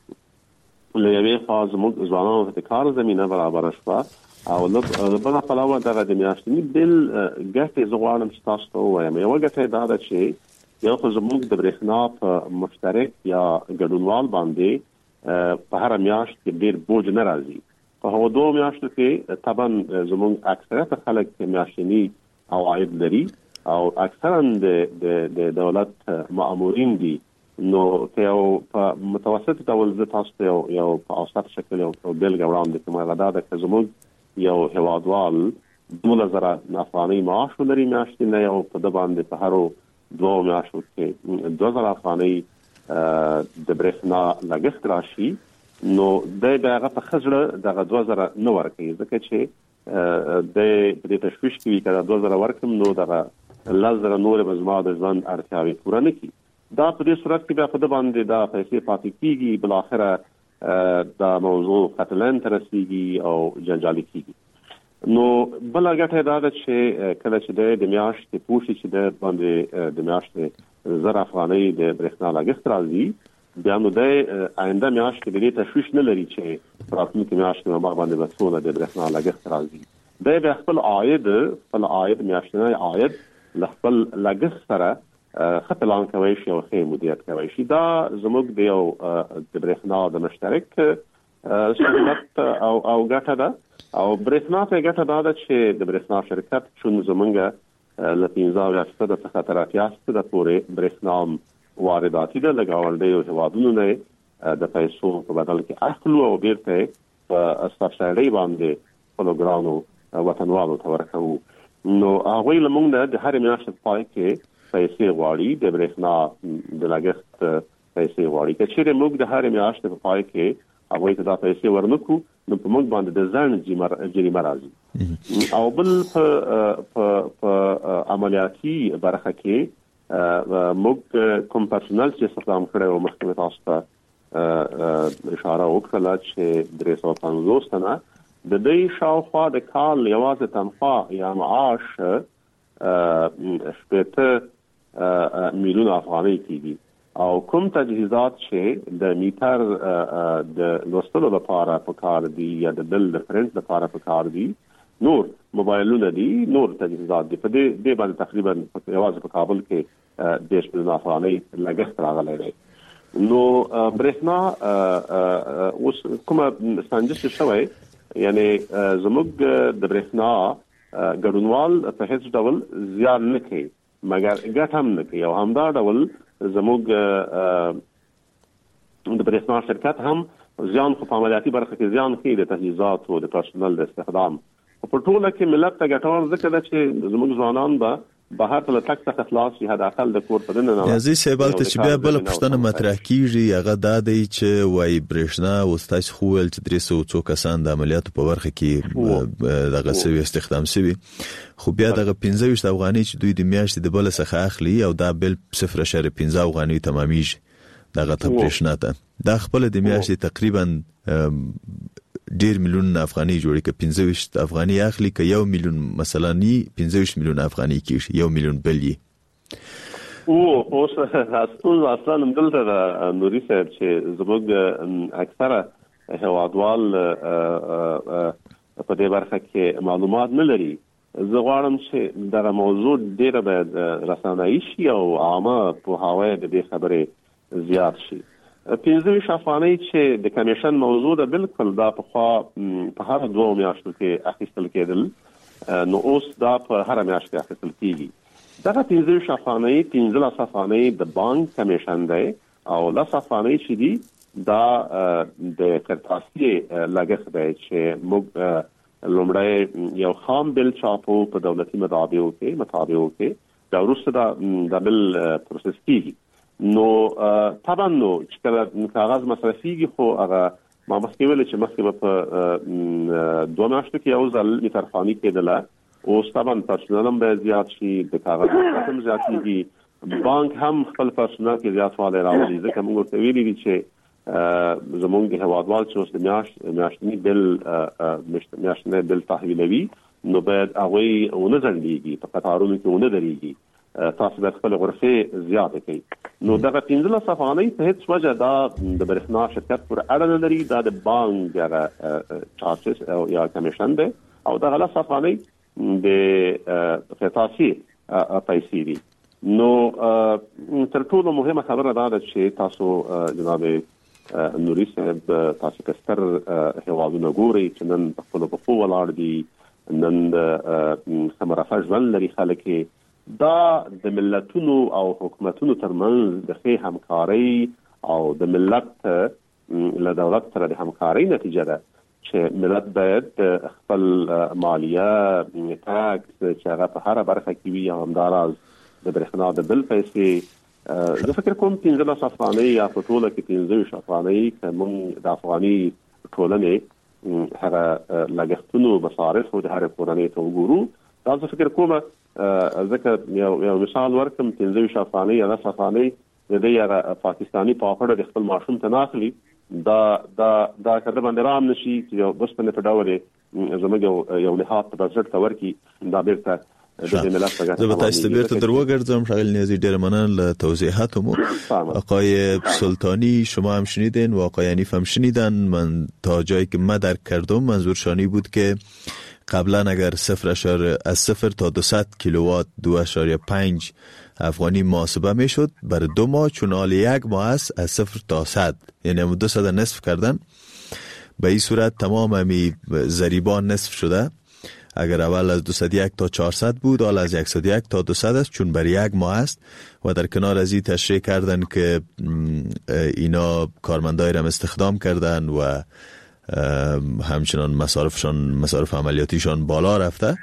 له یوې خوا زموږ ځوانانو ته کار زمینه برابره شوه او له بله پلوه دغه د میاشتني بل ګټې زه غواړم چې تاسو ته ووایم. یوه ګټه دا ده چې یو خو زموږ د برېښنا په مشترک یا ګډونوال باندې په هره میاشت کې ډېر بوج نه راځي. په هغو 2 میاشتو کې طبعا زموږ اکثریت خلک میاشتني عواید لري او اکثرا د دولت مامورین دي، نو که یو په متوسط ډول زه تاسو ته یو په اوسط شکل یو بیلګه وړاندې کوم. هغه دا ده که زموږ یو هیوادوال 12,000 افغانۍ معاش ولري میاشتنی او په ده باندې په هرو 2 میاشتو کې 2,000 افغانۍ د برېښنا لګښت راشي، نو دی به هغه په ښه زړه دغه 2,000 نه ورکوي، ځکه چې دی په دې تشویش کوي که دا 2,000 ورکړم نو دغه 10,000 نورې به زما د ژوند اړتیاوې پوره نه کړي. دا په دې صورت کې بیا په ده باندې دا پیسې پاتې کېږي، بالاخره دا موضوع قتلین ته رسېږي او جنجالي کېږي. نو بله ګټه دا ده چې کله چې دی د میاشتې پوه شي چې دی باندې د میاشتې 1000 افغانۍ د برېښنا لګښت راځي، بیا نو دی آینده میاشت کې د دې تشویش نه لري چې راتلونکې میاشت کې ما باندې به څونه د برېښنا لګښت راځي. دی بیا خپل عاید میاشتنی عاید له خپل لګښت سره ښه پلان کولی شي او ښه مدیریت کولی شي. دا زموږ د یو د برېښنا د مشترک سهولت او ګټه ده. او برېښنا ته ګټه دا ده چې د برېښنا شرکت چون زموږ له 15% څخه تر 80% پورې برېښنا وارداتي ده له ګاونډیو هېوادونو نه، د پیسو په بدل کې اخلو او بیرته په سبسایډي باندې خپل ګرانو وطنوالو ته ورکوو. نو هغوی له موږ نه د هرې میاشتې په پای کې پیسې غواړي، د برېښنا د لګښت پیسې غواړي. که چیرې موږ د هرې میاشتې په پای کې هغوی ته دا پیسې ورنکړو نو په موږ باندې د ځنډ جریمه راځي. او بل په عملیاتي برخه کې موږ کوم پرسونل چې استخدام کړی و مخکې تاسو ته اشاره وکړه چې 350 تنه د دې شاوخوا د کال یوازې تنخواه یا معاش 80 میلیون افغانۍ کېږي. او کوم تجهیزات چې د میټر د لوستلو لپاره په کار دي یا د بل د پرنټ لپاره په کار دي، نور موبایلونه دي، نور تجهیزات دي، په دې باندې تقریبا یوازې په کابل کې 10 میلیون افغانۍ لګښت راغلی دی. نو برېښنا اوس کومه سنجش شوی، یعنی زموږ د برېښنا ګډونوال په هیڅ ډول زیان نه کوي مګر ګټه هم نه کوي. او همدا ډول زموږ د برېښنا شرکت هم زیان خو په عملیاتي برخه کې زیان کوي د تجهیزاتو د پرسونل د استخدام. په ټوله کې ملت ته ګټور ځکه ده چې زموږ ځوانان به بهر ته تک څخه خلاص شي، حد اقل د کور په دننه نه. یزي سیبل ته چې بیا بل پښتنه مطرح کیږي هغه دا دی چې وای برېښنا وستاس خو ول چې 300 کسان د عملیاتو په برخه کې دغه سوي استخدام سوي، خو بیا دغه 15 افغانۍ چې دوی د میاشتې د بل څخه اخلي او دا بل 0.15 افغانۍ تمامېږي دغه ته برېښنا ته دا خپل د میاشتې تقریبا 1.5 میلیون افغانۍ جوړي که 15 افغانۍ اخلي که 1 میلیون مثلا 15 میلیون افغانۍ کیږي 1 میلیون بلی. اوس اصلا دلته نوري صاحب چې زموږ اکثره هوادوال په دې برخه کې معلومات نه لري. زه غواړم چې دغه موضوع ډیره باید رسنایي شي او عامه پوهاوی د دې خبرې زیات شي. 15 افغانۍ چې د کمیشن موضوع ده بالکل دا په هر 2 میاشتو کې اخیستل کېدل، نو اوس دا په هر میاشت کې اخیستل کېږي. دغه 15 افغانۍ 15 افغانۍ د بانک کمیشن دی او 10 افغانۍ چې دي دا د کرتاسي لګښت دی چې موږ لومړی یو خام بل چاپو په دولتي مطابقو کې دا وروسته دا بل پروسس کېږي. نو طبعا نو چې کله کاغذ مصرفيږي خو هغه ما مخکې ویل چې مخکې په 2 میاشتو کې یو ځل میترخاني کېدله، اوس طبعا پرسونل هم باید زیات شي، د کاغذ مصرف هم زیاتېږي، بانک هم خپل پرسونل کې زیاتوالی راولي. ځکه موږ ورته ویلي دي چې زموږ هوادوال چې اوس د میاشتنی بل تحویلوي نو باید هغوی ونه ځنډېږي، په قطارونو کې ونه درېږي، تاسو باید خپل غرفې زیاته کړئ. نو دغه 15 افغانۍ په هیڅ وجه دا د برېښنا شرکت پر اړه نه لري، دا د بانک چارجز یا کمیشن دی او دغه 10 افغانۍ د خصاصي پیسې دي. نو تر ټولو مهمه خبره دا ده چې تاسو جناب نوري صاحب تاسو کستر هوادونه ګوري چې نن په خپل پخو ولاړ دي، نن سمرافه ژوند لري خلک، دا د ملتونو او حکومتونو ترمنځ د ښې همکارۍ او د ملت له دولت سره د همکارۍ نتیجه ده چې ملت باید خپل مالیه ټاکس چې هغه په هره برخه کې وي او همداراز د برېښنا د بل پیسې زه فکر کوم 15 افغانۍ یا په ټوله کې 15 افغانۍ که موږ د افغاني ټولنې هغه لګښتونو مصارفو د هرې کورنۍ ته وګورو، دا زه فکر کوم ځکه یو مثال ورکم 15 افغانۍ یا 10 افغانۍ د دې پاکستاني پاپړ د خپل ماشوم ته ناخلي، دا کله باندې رام نشي چې یو بسپنه په ډول زموږ یو لحاظ په بنسټ ته ورکی دا بیرته د دې ملت څخه زه به تاسو ته بیرته دروګرځم. شغل نیازی ډیر مننه له توضیحاتمو. آقای سلطانی شما هم شنیدین و آقای حنیف هم شنیدن. من تا جایی که من درک کردم منظورشانی بود که قبلا اگر از 0 تا 200 کیلووات 2.5 افغانی محاسبه میشد، برای 2 ماه چون حال 1 ماه است از 0 تا 100 یعنی 200 نصف کردن. به این صورت تمام همی ضریبان نصف شده اگر اول از 201 تا 400 بود، حالا از 101 تا 200 است، چون بر یک ماه است. و در کنار از این تشریح کردن که اینا کارمندای را استخدام کردن و همچنان مصارف عملیاتیشان بالا رفته.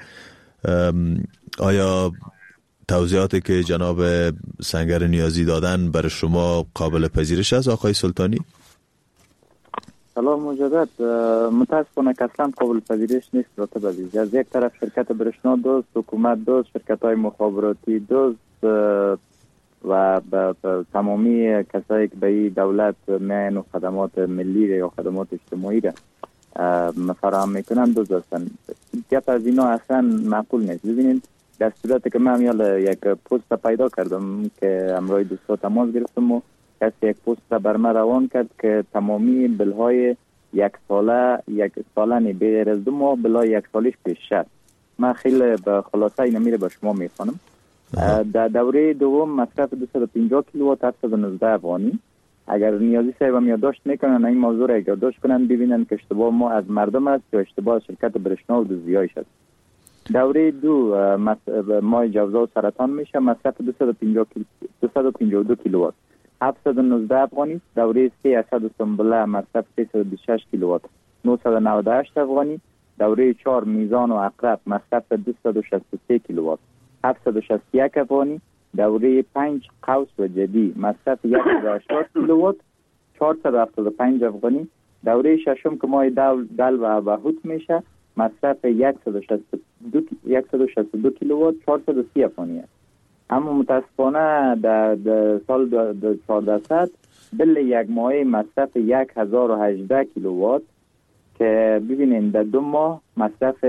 آیا توضیحاتی که جناب سنگر نیازی دادن برای شما قابل پذیرش است آقای سلطانی؟ سلام مجدد. متاسفانه که اصلا قابل پذیرش نیست. راتب عزیز، از یک طرف شرکت برشنا دوست، حکومت دوست، شرکت های مخابراتی دوست و تمامی کسایی که به این دولت میان و خدمات ملی یا خدمات اجتماعی را فراهم میکنن دوست هستند. گپ از اینا اصلا معقول نیست. ببینید در صورتی که من یک پست پیدا کردم که امروز دوستا تماس گرفتم و کسی یک پست را بر من روان کرد که تمامی بلهای یک ساله بغیر از 2 ماه بلهای یک سالیش پیش شد. من خیلی به خلاصه این میره به شما میخوانم. در دوره دوم مصرف 250 کیلووات 719 افغانی. اگر نیازی صاحب هم یادداشت میکنن این موضوع را یادداشت کنن ببینن که اشتباه ما از مردم است یا اشتباه شرکت برشنا و دزدی‌هایش است. دوره دو مای جوزا و سرطان میشه مصرف 252 کیلووات 719 افغانی. دوره 3 اسد سنبله مصرف 326 کیلووات 998 افغانی. دوره 4 میزان و عقرب مصرف 263 کیلووات 761 افغانی. دوره 5 قوس و جدی مصرف 180 کیلووات 475 افغانی. دوره 6 که مای دل و بهوت میشه مصرف 162 کیلووات 430 افغانی است. اما متاسفانه در سال 1400 بل یک ماهه مصرف 1018 کیلووات که ببینید در 2 ماه مصرف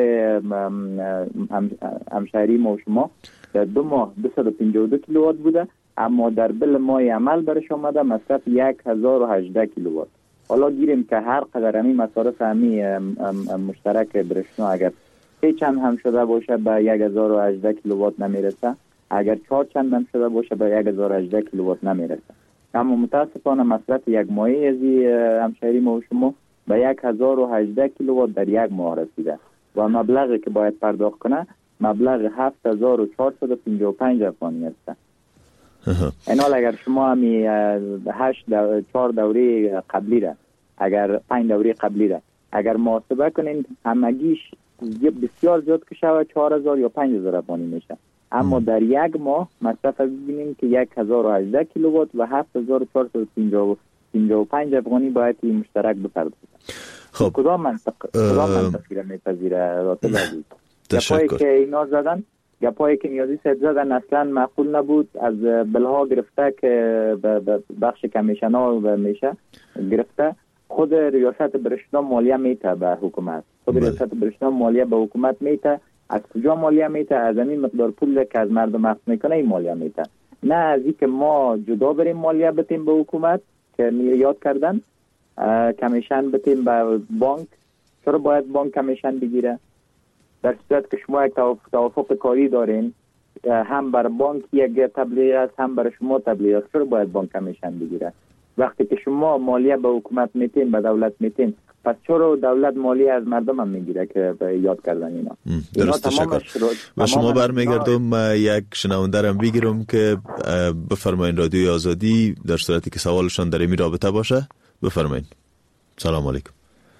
همشهری ما و شما در 2 ماه 252 کیلووات بوده، اما در بل ماه عمل برش آمده مصرف 1018 کیلووات. حالا گیریم که هر قدر همی مصارف همی مشترک برشنا اگر 3 چند هم شده باشه به 1018 کیلووات نمیرسه، اگر 4 چند هم شده باشه به 1018 کیلووات نمیرسه. اما متاسفانه مصرف یک ماهی از همشهری ما و شما به 1018 کیلووات در یک ماه رسیده و مبلغی که باید پرداخت کنه مبلغ 7455 افغانی است. این حال اگر شما همی 4 دوره قبلی را اگر 5 دوره قبلی را اگر محاسبه کنین همگیش بسیار زیاد که شود 4000 یا 5000 افغانی میشه، اما در یک ماه مصرف ببینیم که 1018 کیلووات و 7455 افغانی باید این مشترک بپردازه. خب کدام منطقی را میپذیره راتب عزیز؟ گپایی که اینا زدن، گپایی که نیازی صاحب زدن اصلا معقول نبود. از بلها گرفته که بخش کمیشن ها میشه گرفته، خود ریاست برشنا مالیه میته به حکومت، خود ریاست برشنا مالیه به حکومت میته. از کجا مالیه میته؟ از این مقدار پول که از مردم اخذ میکنه این مالیه میته، نه از این که ما جدا بریم مالیه بتیم به حکومت که یاد کردن کمیشن بتیم به بانک. چرا باید بانک کمیشن بگیره؟ در صورت که شما یک توافق کاری دارین، هم بر بانک یک تبلیغ است هم بر شما تبلیغ است، چرا باید بانک کمیشن بگیره؟ وقتی که شما مالیه به حکومت میتین به دولت میتین، پس چرا دولت مالیه از مردم هم میگیره که یاد کردن اینا؟ درست شکر. و شما برمیگردم یک شنونده رو بگیرم که بفرمایین رادیوی آزادی در صورتی که سوالشان در این رابطه باشه بفرمایین. سلام علیکم.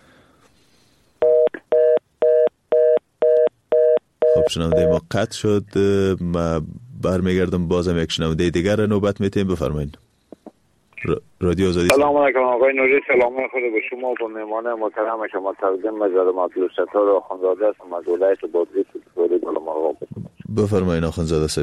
خب شنونده ما قطع شد. ما برمیگردم بازم یک شنونده دیگر نوبت میتیم. بفرمایید. رادیو آزادی. سلام علیکم آقای نوری، سلام خود به شما و مهمان محترم شما. تقدیم مجلس عبدالستار آخوندزاده هستم از ولایت بادغیس سوری گلمرغ. بفرمایید آخوندزاده صاحب.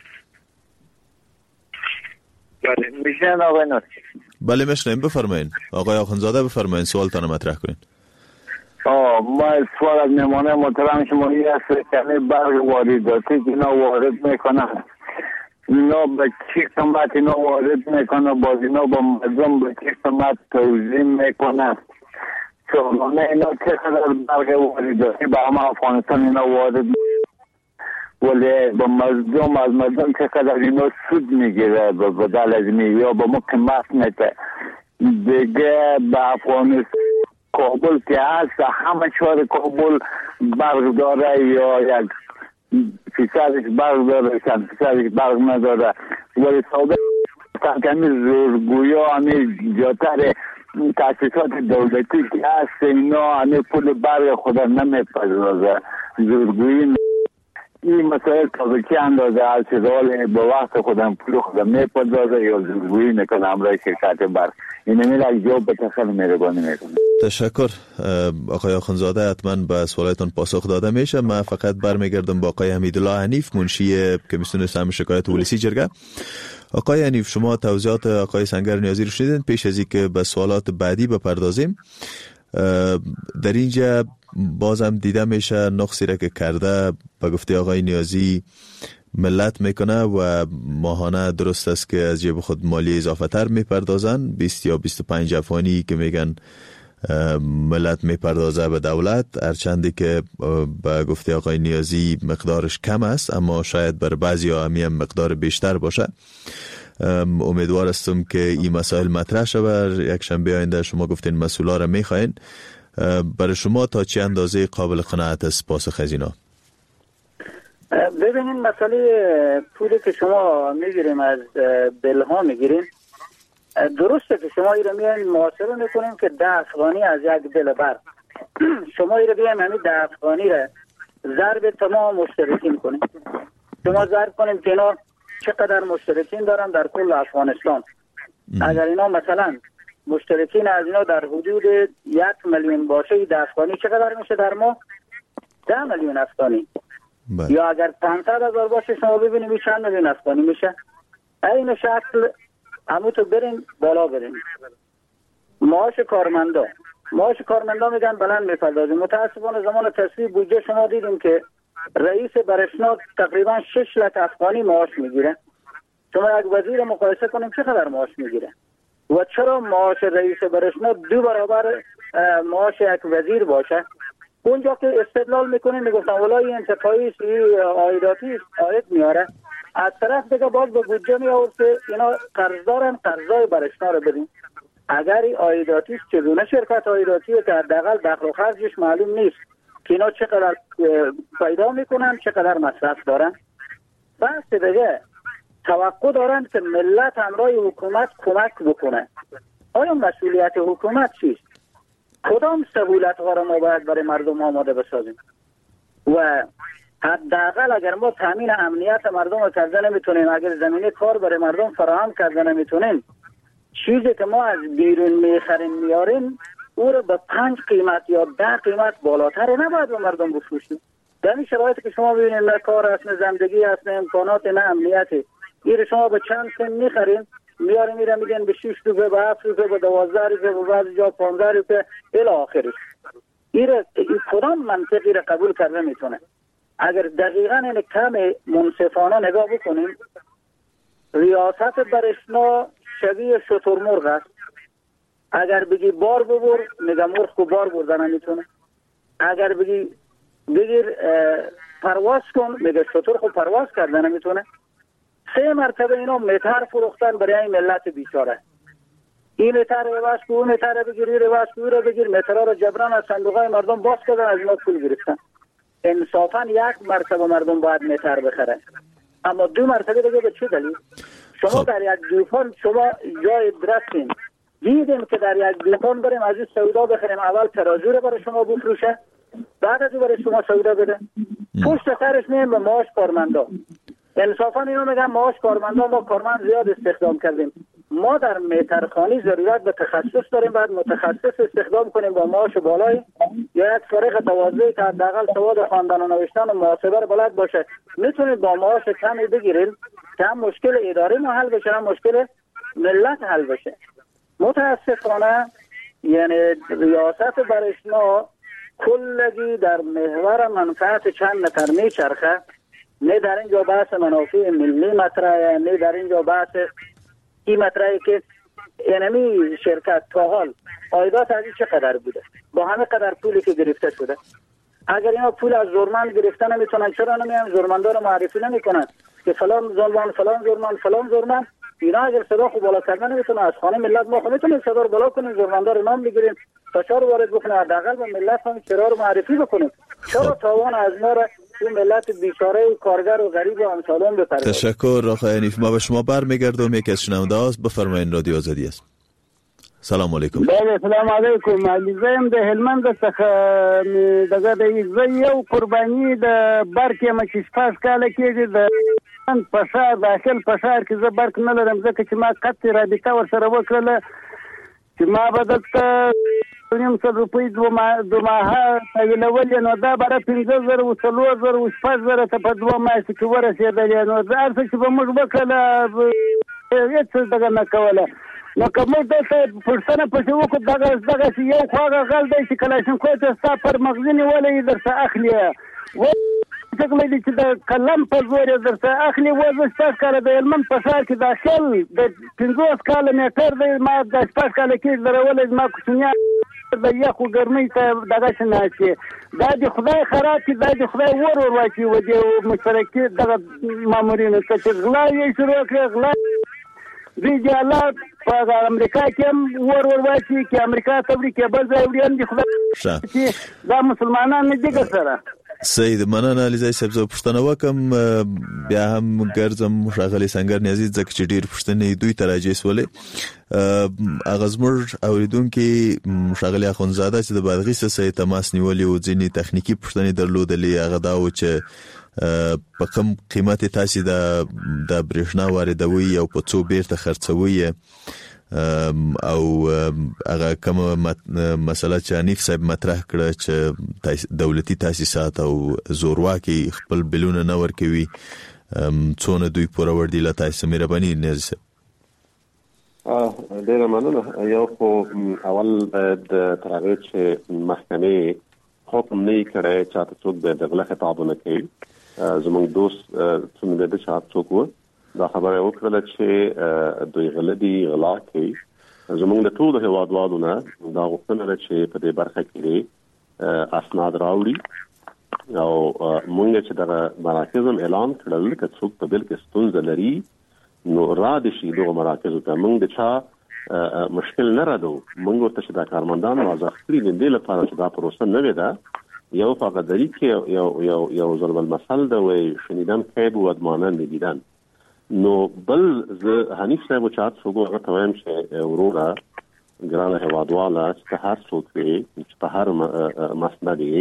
بله میشنن آقای نوری؟ بله میشنیم، بفرمایید آقای آخوندزاده، بفرمایید سوالتان مطرح کنید. ما سوال از مهمان محترم شما این است که برق وارداتی که اینا وارد میکنن، اینا به چه قیمت اینا وارد میکنه، باز اینا با مردم به چه قیمت توزیع میکنه، سالانه اینا چقدر برق وارداتی به همه افغانستان اینا وارد ولی با مردم از مردم چقدر اینا سود میگیره به بدل از یا با ما قیمت میده دیگه به افغانستان کابل که هست همه شهر کابل برق داره یا یک فیصدش برق داره چند فیصدش برق نداره ولی سابق کمی زورگویی ها همی جاتر تاسیسات دولتی که هست اینا همی پول برق خود نمیپردازه زورگویی این مسائل تا چه اندازه از چیزال با وقت خودم پول خودم میپردازه یا زورگویی میکنه همراه شرکت برق این میره یک جواب به خیلی مهربانی میکنه. تشکر آقای آخوندزاده، حتما به سوالاتون پاسخ داده میشه. من فقط برمیگردم با آقای حمیدالله حنیف، منشی کمیسیون سهم شکایت ولسی جرگه. آقای حنیف، شما توضیحات آقای سنگر نیازی رو شنیدین. پیش از اینکه به سوالات بعدی بپردازیم، در اینجا بازم دیده میشه نقصی را که کرده به گفته آقای نیازی ملت میکنه و ماهانه درست است که از جیب خود مالی اضافه تر میپردازن، 20 یا 25 افغانی که میگن ملت میپردازه به دولت، هرچندی که به گفته آقای نیازی مقدارش کم است اما شاید بر بعضی ها هم مقدار بیشتر باشه. امیدوار هستم که این مسائل مطرح شود. یک شنبه آینده شما گفتین مسئولا را میخواین، برای شما تا چه اندازه قابل قناعت است پاسخ از اینا؟ ببینید مسئله پولی که شما میگیریم از بلها میگیریم، درسته که شما ایره میاین محاسبه میکنیم که 10 افغانی از یک بل برق، شما ایره بیایم همین 10 افغانی را ضرب تمام مشترکین کنیم، شما ضرب کنیم که اینا چقدر مشترکین دارن در کل افغانستان. اگر اینا مثلا مشترکین از اینا در حدود 1 میلیون باشه، 10 افغانی چقدر میشه در ماه؟ 10 میلیون افغانی. یا اگر 500,000 باشه شما ببینیم چند میلیون افغانی میشه. این شکل همونطور بریم بالا بریم. معاش کارمندا میگن بلند میپردازیم. متاسفانه زمان تصویب بودجه شما دیدیم که رئیس برشنا تقریبا 6 لک افغانی معاش میگیره. شما یک وزیر مقایسه کنیم چقدر معاش میگیره و چرا معاش رئیس برشنا 2 برابر معاش یک وزیر باشه؟ اونجا که استدلال میکنیم میگفتن ولای انتفاعی عایداتی عاید میاره، از طرف دیگه باز به بودجه میآورد که اینا قرض دارن، قرضای برشنا رو بدین. اگر عایداتی است چگونه شرکت عایداتیه که حداقل دخل و خرجش معلوم نیست که اینا چقدر پیدا میکنن چقدر مصرف دارن. بس دیگه توقع دارن که ملت همراه حکومت کمک بکنه. آیا مسئولیت حکومت چیست؟ کدام سهولت ها را ما باید برای مردم آماده بسازیم؟ و حداقل اگر ما تامین امنیت مردم رو کرده نمیتونیم، اگر زمینه کار برای مردم فراهم کرده نمیتونیم، چیزی که ما از بیرون میخریم میاریم او رو به 5 قیمت یا 10 قیمت بالاتر نباید به مردم بفروشیم. در این شرایطی که شما ببینید نه کار است، نه زندگی است، نه امکانات، نه امنیتی، این شما به چند سن میخریم میاریم میگن به 6 روپیه، به 7 روپیه، به 12 روپیه، به بعضی جا 15 روپیه الی آخرش. این کدام منطقی را قبول کرده میتونه؟ اگر دقیقاً این کم منصفانه نگاه بکنیم، ریاست برشنا شبیه شترمرغ است. اگر بگی بار ببر میگه مرغ کو بار بردن نمیتونه. اگر بگی بگیر پرواز کن میگه شتر خو پرواز کردن نمیتونه. 3 مرتبه اینا متر فروختن برای این ملت بیچاره. این متر رواز کو، اون متر بگیری، رواز کو رو بگیر، مترها رو جبران از صندوقهای مردم باز کردن، از اینا پول گرفتن. انصافا 1 مرتبه مردم باید متر بخره، اما 2 مرتبه دیگه به چه دلیل؟ شما در یک دوکان شما جای رفتین دیدیم که در یک دوکان بریم از این سودا بخریم، اول ترازو رو برای شما بفروشه، بعد از برای شما سودا بده، پشت سرش میایم به معاش کارمندا. انصافا اینو میگم معاش کارمندا ما کارمند زیاد استخدام کردیم. ما در مترخانی ضرورت به تخصص داریم، بعد متخصص استخدام کنیم با معاش بالای، یا یک فارغ 12 که حداقل سواد خواندن و نوشتن و محاسبه رو بلد باشه، میتونید با معاش کمی بگیرید که هم مشکل اداره ما حل بشه هم مشکل ملت حل بشه. متاسفانه یعنی ریاست برشنا کلگی در محور منفعت چند نفر میچرخه، نه در اینجا بحث منافع ملی مطرحه، نه در اینجا بحث این مطرحه که اینمی شرکت تا حال عایدات از این چقدر بوده با همه قدر پولی که گرفته شده. اگر اینا پول از زورمند گرفتن نمیتونن، چرا نمیان زورمندا رو معرفی نمیکنن که فلان زورمند فلان زورمند فلان زورمند؟ اینا اگر صدا خو بالا کردن نمیتونه، از خانه ملت ما خو میتونیم صدا رو بالا کنیم، زورمندا رو نام بگیریم، فشار وارد بکنه، حداقل به ملت هم چرا رو معرفی بکنه. چرا تاوان از ما را این ملت بیچاره و کارگر و غریب و امثالان بپرد. تشکر آقای حنیف. ما به شما برمیگردم. یکی از شنونده هاست، بفرمایید. رادیو آزادی است. سلام علیکم. بله سلام علیکم. عزیزم د هلمند څخه دغه د یو قرباني د برق یم چې شپږ کاله کېږي د فشار داخل فشار کې زه برق نه لرم، ځکه چې ما قطع رابطه ورسره وکړله چې ما به دلته 900 روپۍ دو ماهه تحویلولې، نو دا بره 15,000 و 4,000 و 6,000 ته په 2 میاشتو کې ورسېدلې. نو دا هر څه چې به موږ وکړله هېڅ دغه نه کوله. نو که موږ دلته پوښتنه پسې وکړو دغسې یو خو هغه غل دی چې کلاشینکوف ته ستا پر مغزي نیولی یې درته اخلي، څکلی دی چې د قلم په زور یې درته اخلي. و زه 6 کاله د هلمند په ښار کې داخل د 50 کاله میټر دی، ما د 6 کاله کې درولی زما کوچنیان د یخو ګرمۍ ته دغسې ناستې. دا د خدای خراب کړي، دا د خدای ور واچي و دې مشترکي دغه مامورینو ته چې غلا یې شروع کړې. غلا دوی د الله په امریکا کې هم ور واچي، کې امریکا ته وړي، کې بل ځای وړي، هم د خدای چې دا مسلمانان نه دي سره. سید مننه علیزی صاحب. زه پوښتنه وکم بیا هم ګرځم ښاغلی سنگر نیازي، ځکه چې ډېر پوښتنې دوی ته راجع سولې. هغه زموږ اورېدونکي ښاغلی اخندزاده چې د بادغیس څخه تماس نیولی و، ځینې تخنیکي پوښتنې درلودلې. هغه دا و چې په کوم قیمت تاسو د برېښنا واردوي او په څو بیرته خرڅوي، او هغه کوم مسله چې حنیف صاحب مطرح کړه چې دولتي تاسیسات او زورواکي خپل بلونه نه ورکوي، څونه دوی پوره ور دي. له تاسو مهرباني نیازي صاحب. ډیره مننه. یو خو اول د ترغه چې محکمې حکم نه کړی چې تاسو څوک د دغه خطابونه کوي. زموږ دوست څنګه د شاعت څوک و دا خبره وکړه چې دوی غلطي غلا کوي. زموږ د ټولو هیوادوالو نه دا غوښتنه ده چې په دې برخه کې اسناد راوړي، او مونږ چې دا مراکز اعلان کړل چې څوک په بل کې ستونزه لري نو را دي شي دغه مراکز ته. مونږ د چا مشکل نه راځو، مونږ ورته چې دا کارمندان واضح کړی دي لپاره چې دا پروسه نه وي. دا یو فقدری کې یو ضرب المثل ده وي شنیدن خیب و ادمانن دیدن. نو بل زه حنیف صاحب چات څوګو هغه توایم چې وروره ګرانه هوادواله چې هر څوک چې په هر مسندي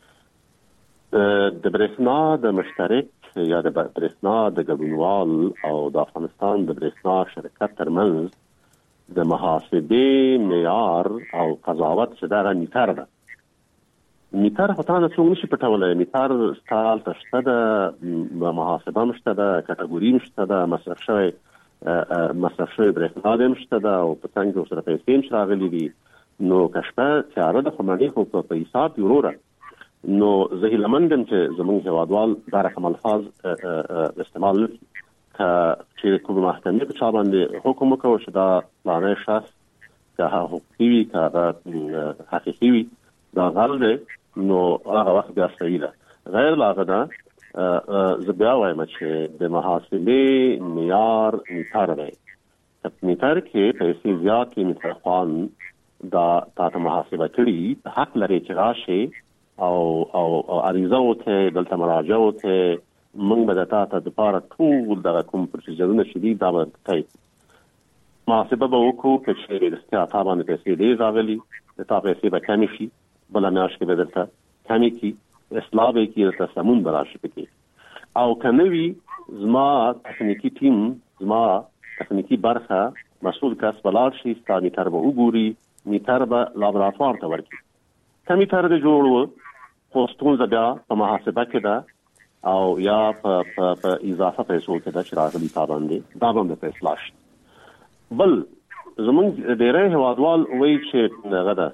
د برېښنا د مشترک یا د برېښنا د ګډونوال او د افغانستان د برېښنا شرکت ترمنځ د محاسبې معیار او قضاوت چې دا میټر ده. میټر په تاسو څنګه نشي پټولای. میټر ستال تشته ده، محاسبه مشته ده، کټګوري مشته ده، مصرف شوی برېښنا دې مشته ده، او په څنګه سره پیسې راغلي دي. نو کښته تیاره د خمنې خو په حساب وروره. نو زه هیلمندم چې زموږ هوادوال دا رقم الفاظ استعمال چې کوم محکمې په چا باندې حکم وکړي چې دا پلانې شخص که حقوقي وي که حقیقي وي دا غل دی، نو هغه وخت بیا صحیح ده. غیر له هغه نه زه بیا وایم چې د محاسبې معیار میټر دی. میټر کې پیسې زیاتې میټرخوان دا تاسو محاسبه کړي حق لري چې راشي او عریضه وته دلته مراجعه وته. موږ به تاسو د پاره ټول د کوم پروسیجرونه شدید دا کوي. محاسبه به وکړو چې د استعفا باندې پیسې دې راغلي، د تاسو پیسې به کمی شي، بل نه شي به درته کمی کی اصلاح به کی درته سمون براشي پکې. او کنوي زما تخنیکی ټیم، زما تخنیکی برخه مسؤل کس بلار شي، ستاسو میټر به وګوري، میټر به لابراتوار ته ورکړي. کمی میټر دې جوړو خو ستونزه بیا په محاسبه کې ده او یا په اضافه پیسو کې ده چې راغلي تا باندې دا باندې فیصله شي. بل زمونږ ډېری هوادوال وایي چې هغه ده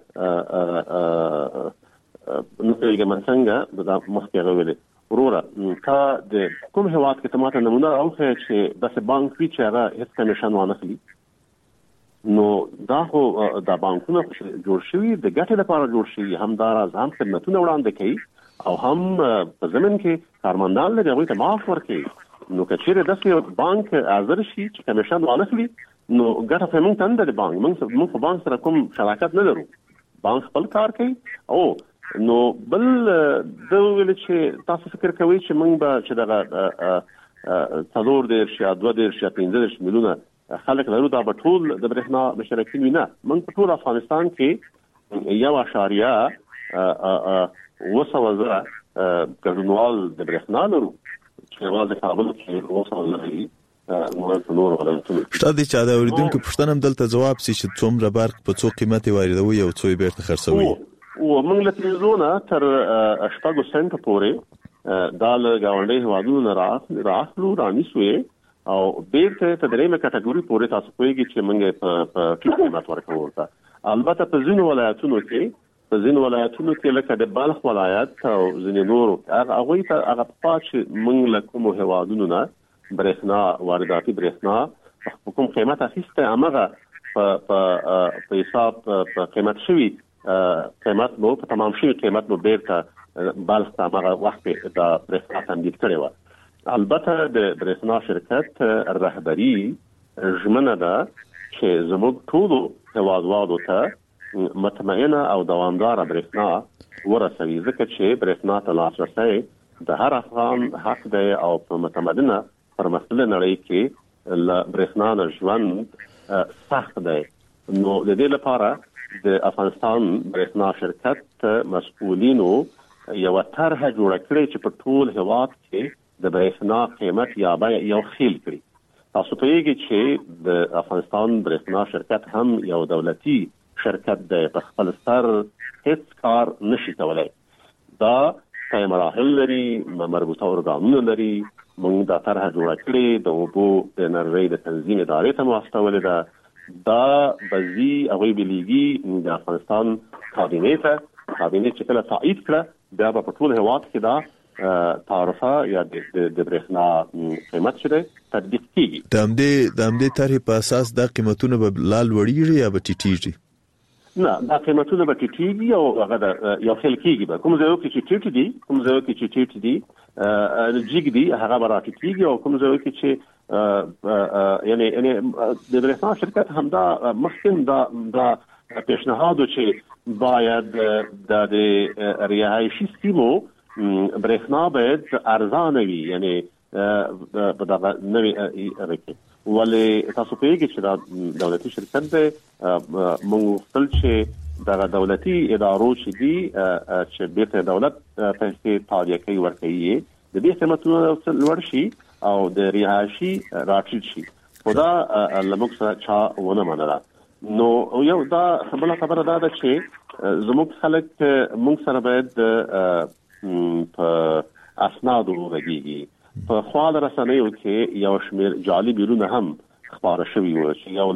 نو یې څنګه دا مخکې راغلي وروره کا د کوم هواد کې تماته نمونه راوخه چې داسې بانک وي چې هغه هیڅ کمیشن وانخلي. نو دا خو دا بانکونه جوړ شوي د ګټې لپاره جوړ شوي، هم داراز هم خدمتونه وړاندې کوي او هم په زمین کې کارمندان لري هغوی ته معاف ورکوي. نو که چیرې داسې بانک حاضر شي چې کمیشن وانخلي نو ګټه په موږ ته نه ده. د بانک موږ په بانک سره کوم شراکت نه لرو. بانک خپل کار کوي او نو بل د ویل چې تاسو فکر کوئ چې موږ به چې دغه څلور دېرش یا دوه دېرش یا پنځه دېرش میلیونه خلک لرو دا به ټول د برېښنا مشترکین وي نه. موږ په ټول افغانستان کې 1.7 ګډونوال د برېښنا لرو چې یوازې کابل کې 200 لري. شته چې دا اوریدونکو پوښتنه هم دلته جواب شي چې څومره برق په څو قیمت واردوي او څو بیرته خرڅوي. او موږ له تلویزیونه تر 8 سنت پورې دا له گاونډي هوادونو راخلو رانیسوي او بیرته تدریمه کټګوري پورې تاسو کویږي چې موږ په قیمت ورکوو. البته په ځینو ولایتونو کې لکه د بلخ ولایت او ځینې نورو هغه ته هغه پات چې موږ له کوم هوادونو نه برېښنا وارداتي برېښنا په کوم قیمت اخیسته هغه په حساب په قیمت شوی قیمت نو په تمام شوی قیمت نو بیرته بلخ ته هغه وخت د برېښنا تمدید کړی و. البته د برېښنا شرکت رهبری ژمنه ده چې زموږ ټولو هیوادوالو ته مطمئنه او دوامداره برېښنا ورسوي ځکه چې برېښنا ته لاسرسی د هر افغان حق دی او په متمدنه پرمختللې نړۍ کې برېښنا نه ژوند سخت دی. نو د دې لپاره د افغانستان برېښنا شرکت مسؤلینو یو طرحه جوړه کړې چې په ټول هیواد کې د برېښنا قیمت یا بیه یو خیل کړي. تاسو پوهیږئ چې د افغانستان برېښنا شرکت هم یو دولتي شرکت دی، په خپل سر هیڅ کار نشي کولای. دا طی مراحل لري، مربوطه ارګانونه لري. موږ دا طرحه جوړه کړې د اوبو د انرژۍ د تنظیم ادارې ته واستولې ده. دا بزي هغوی بلیږي د افغانستان کابینې چې کله تایید کړه بیا به په ټول هیواد کې دا تعرفه یا د برېښنا قیمت چې دی تطبیق کیږي. د همدې طرحې په اساس دا قیمتونه به لا لوړیږي یا به ټیټیږي؟ نه، دا قیمتونه به ټیټیږي او هغه یو خل کیږي. به کوم ځای کې چې ټیټ دي جګ دي هغه به راټیټیږي او کوم ځای کې چې یعنی د برېښنا شرکت همدا مخکې دا پیشنهاد چې باید د رهایشي سیمو برېښنا باید ارزانه وي، یعنی په دغه نوي کې ولې تاسو پوهیږئ چې دا دولتي شرکت دی. موږ غوښتل چې دغه دولتي ادارو چې دي چې بیرته دولت پیسې تادیه کوي ورکوي د دې قیمتونه لوړ شي او د رهایشي راټیټ شي. خو دا له موږ سره چا ونه منله. نو یو دا بله خبره دا ده چې زموږ خلک موږ سره باید په اسنادو وغږیږي. په خواله رسنیو کې یو شمېر جعلي بیرونه هم خپاره شوي وو چې یو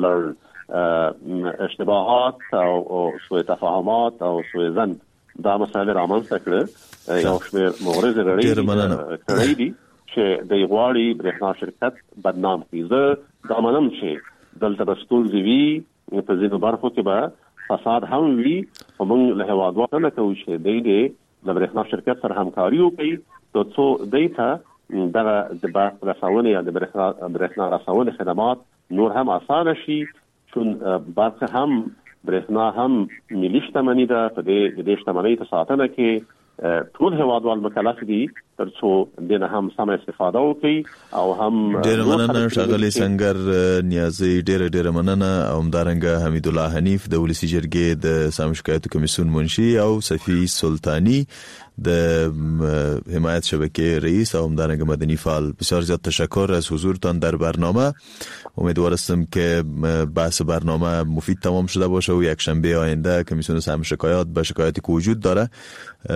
لړ اشتباهات او سوء تفاهمات او سوء ظن دا مسایل رامنځته کړه. یو شمېر مغرضې رړۍ کړی دي چې د غواړي برېښنا شرکت بدنام کړي. زه دا منم چې دلته به ستونزې وي، په ځینو برخو کې به فساد هم وي، خو موږ له هېوادوالو نه کوو چې دوی د برېښنا شرکت سره همکاري وکړي تر څو دوی ته دغه د برق رسونې یا د برېښنا رسونې خدمات نور هم اسانه شي. چون برق هم برېښنا هم ملي شتمني ده. په دې شتمنۍ په ساتنه کې ټول هیوادوال مکلف دي تر څو دنه هم سم استفاده وکړي او هم ډېر مننه ښاغلی سنگر نیازی، ډېر مننه. او همدارنګه حمید الله حنیف د ولسی جرګې د سم شکایتو کمیسیون منشي او صفی سلطانی د حمایت شبکه رئیس و همدارنگه مدنی فعال، بسیار زیاد تشکر از حضورتان در برنامه. امیدوارستم که بحث برنامه مفید تمام شده باشه و یک شنبه آینده کمیسیون سهم شکایات به شکایاتی که وجود داره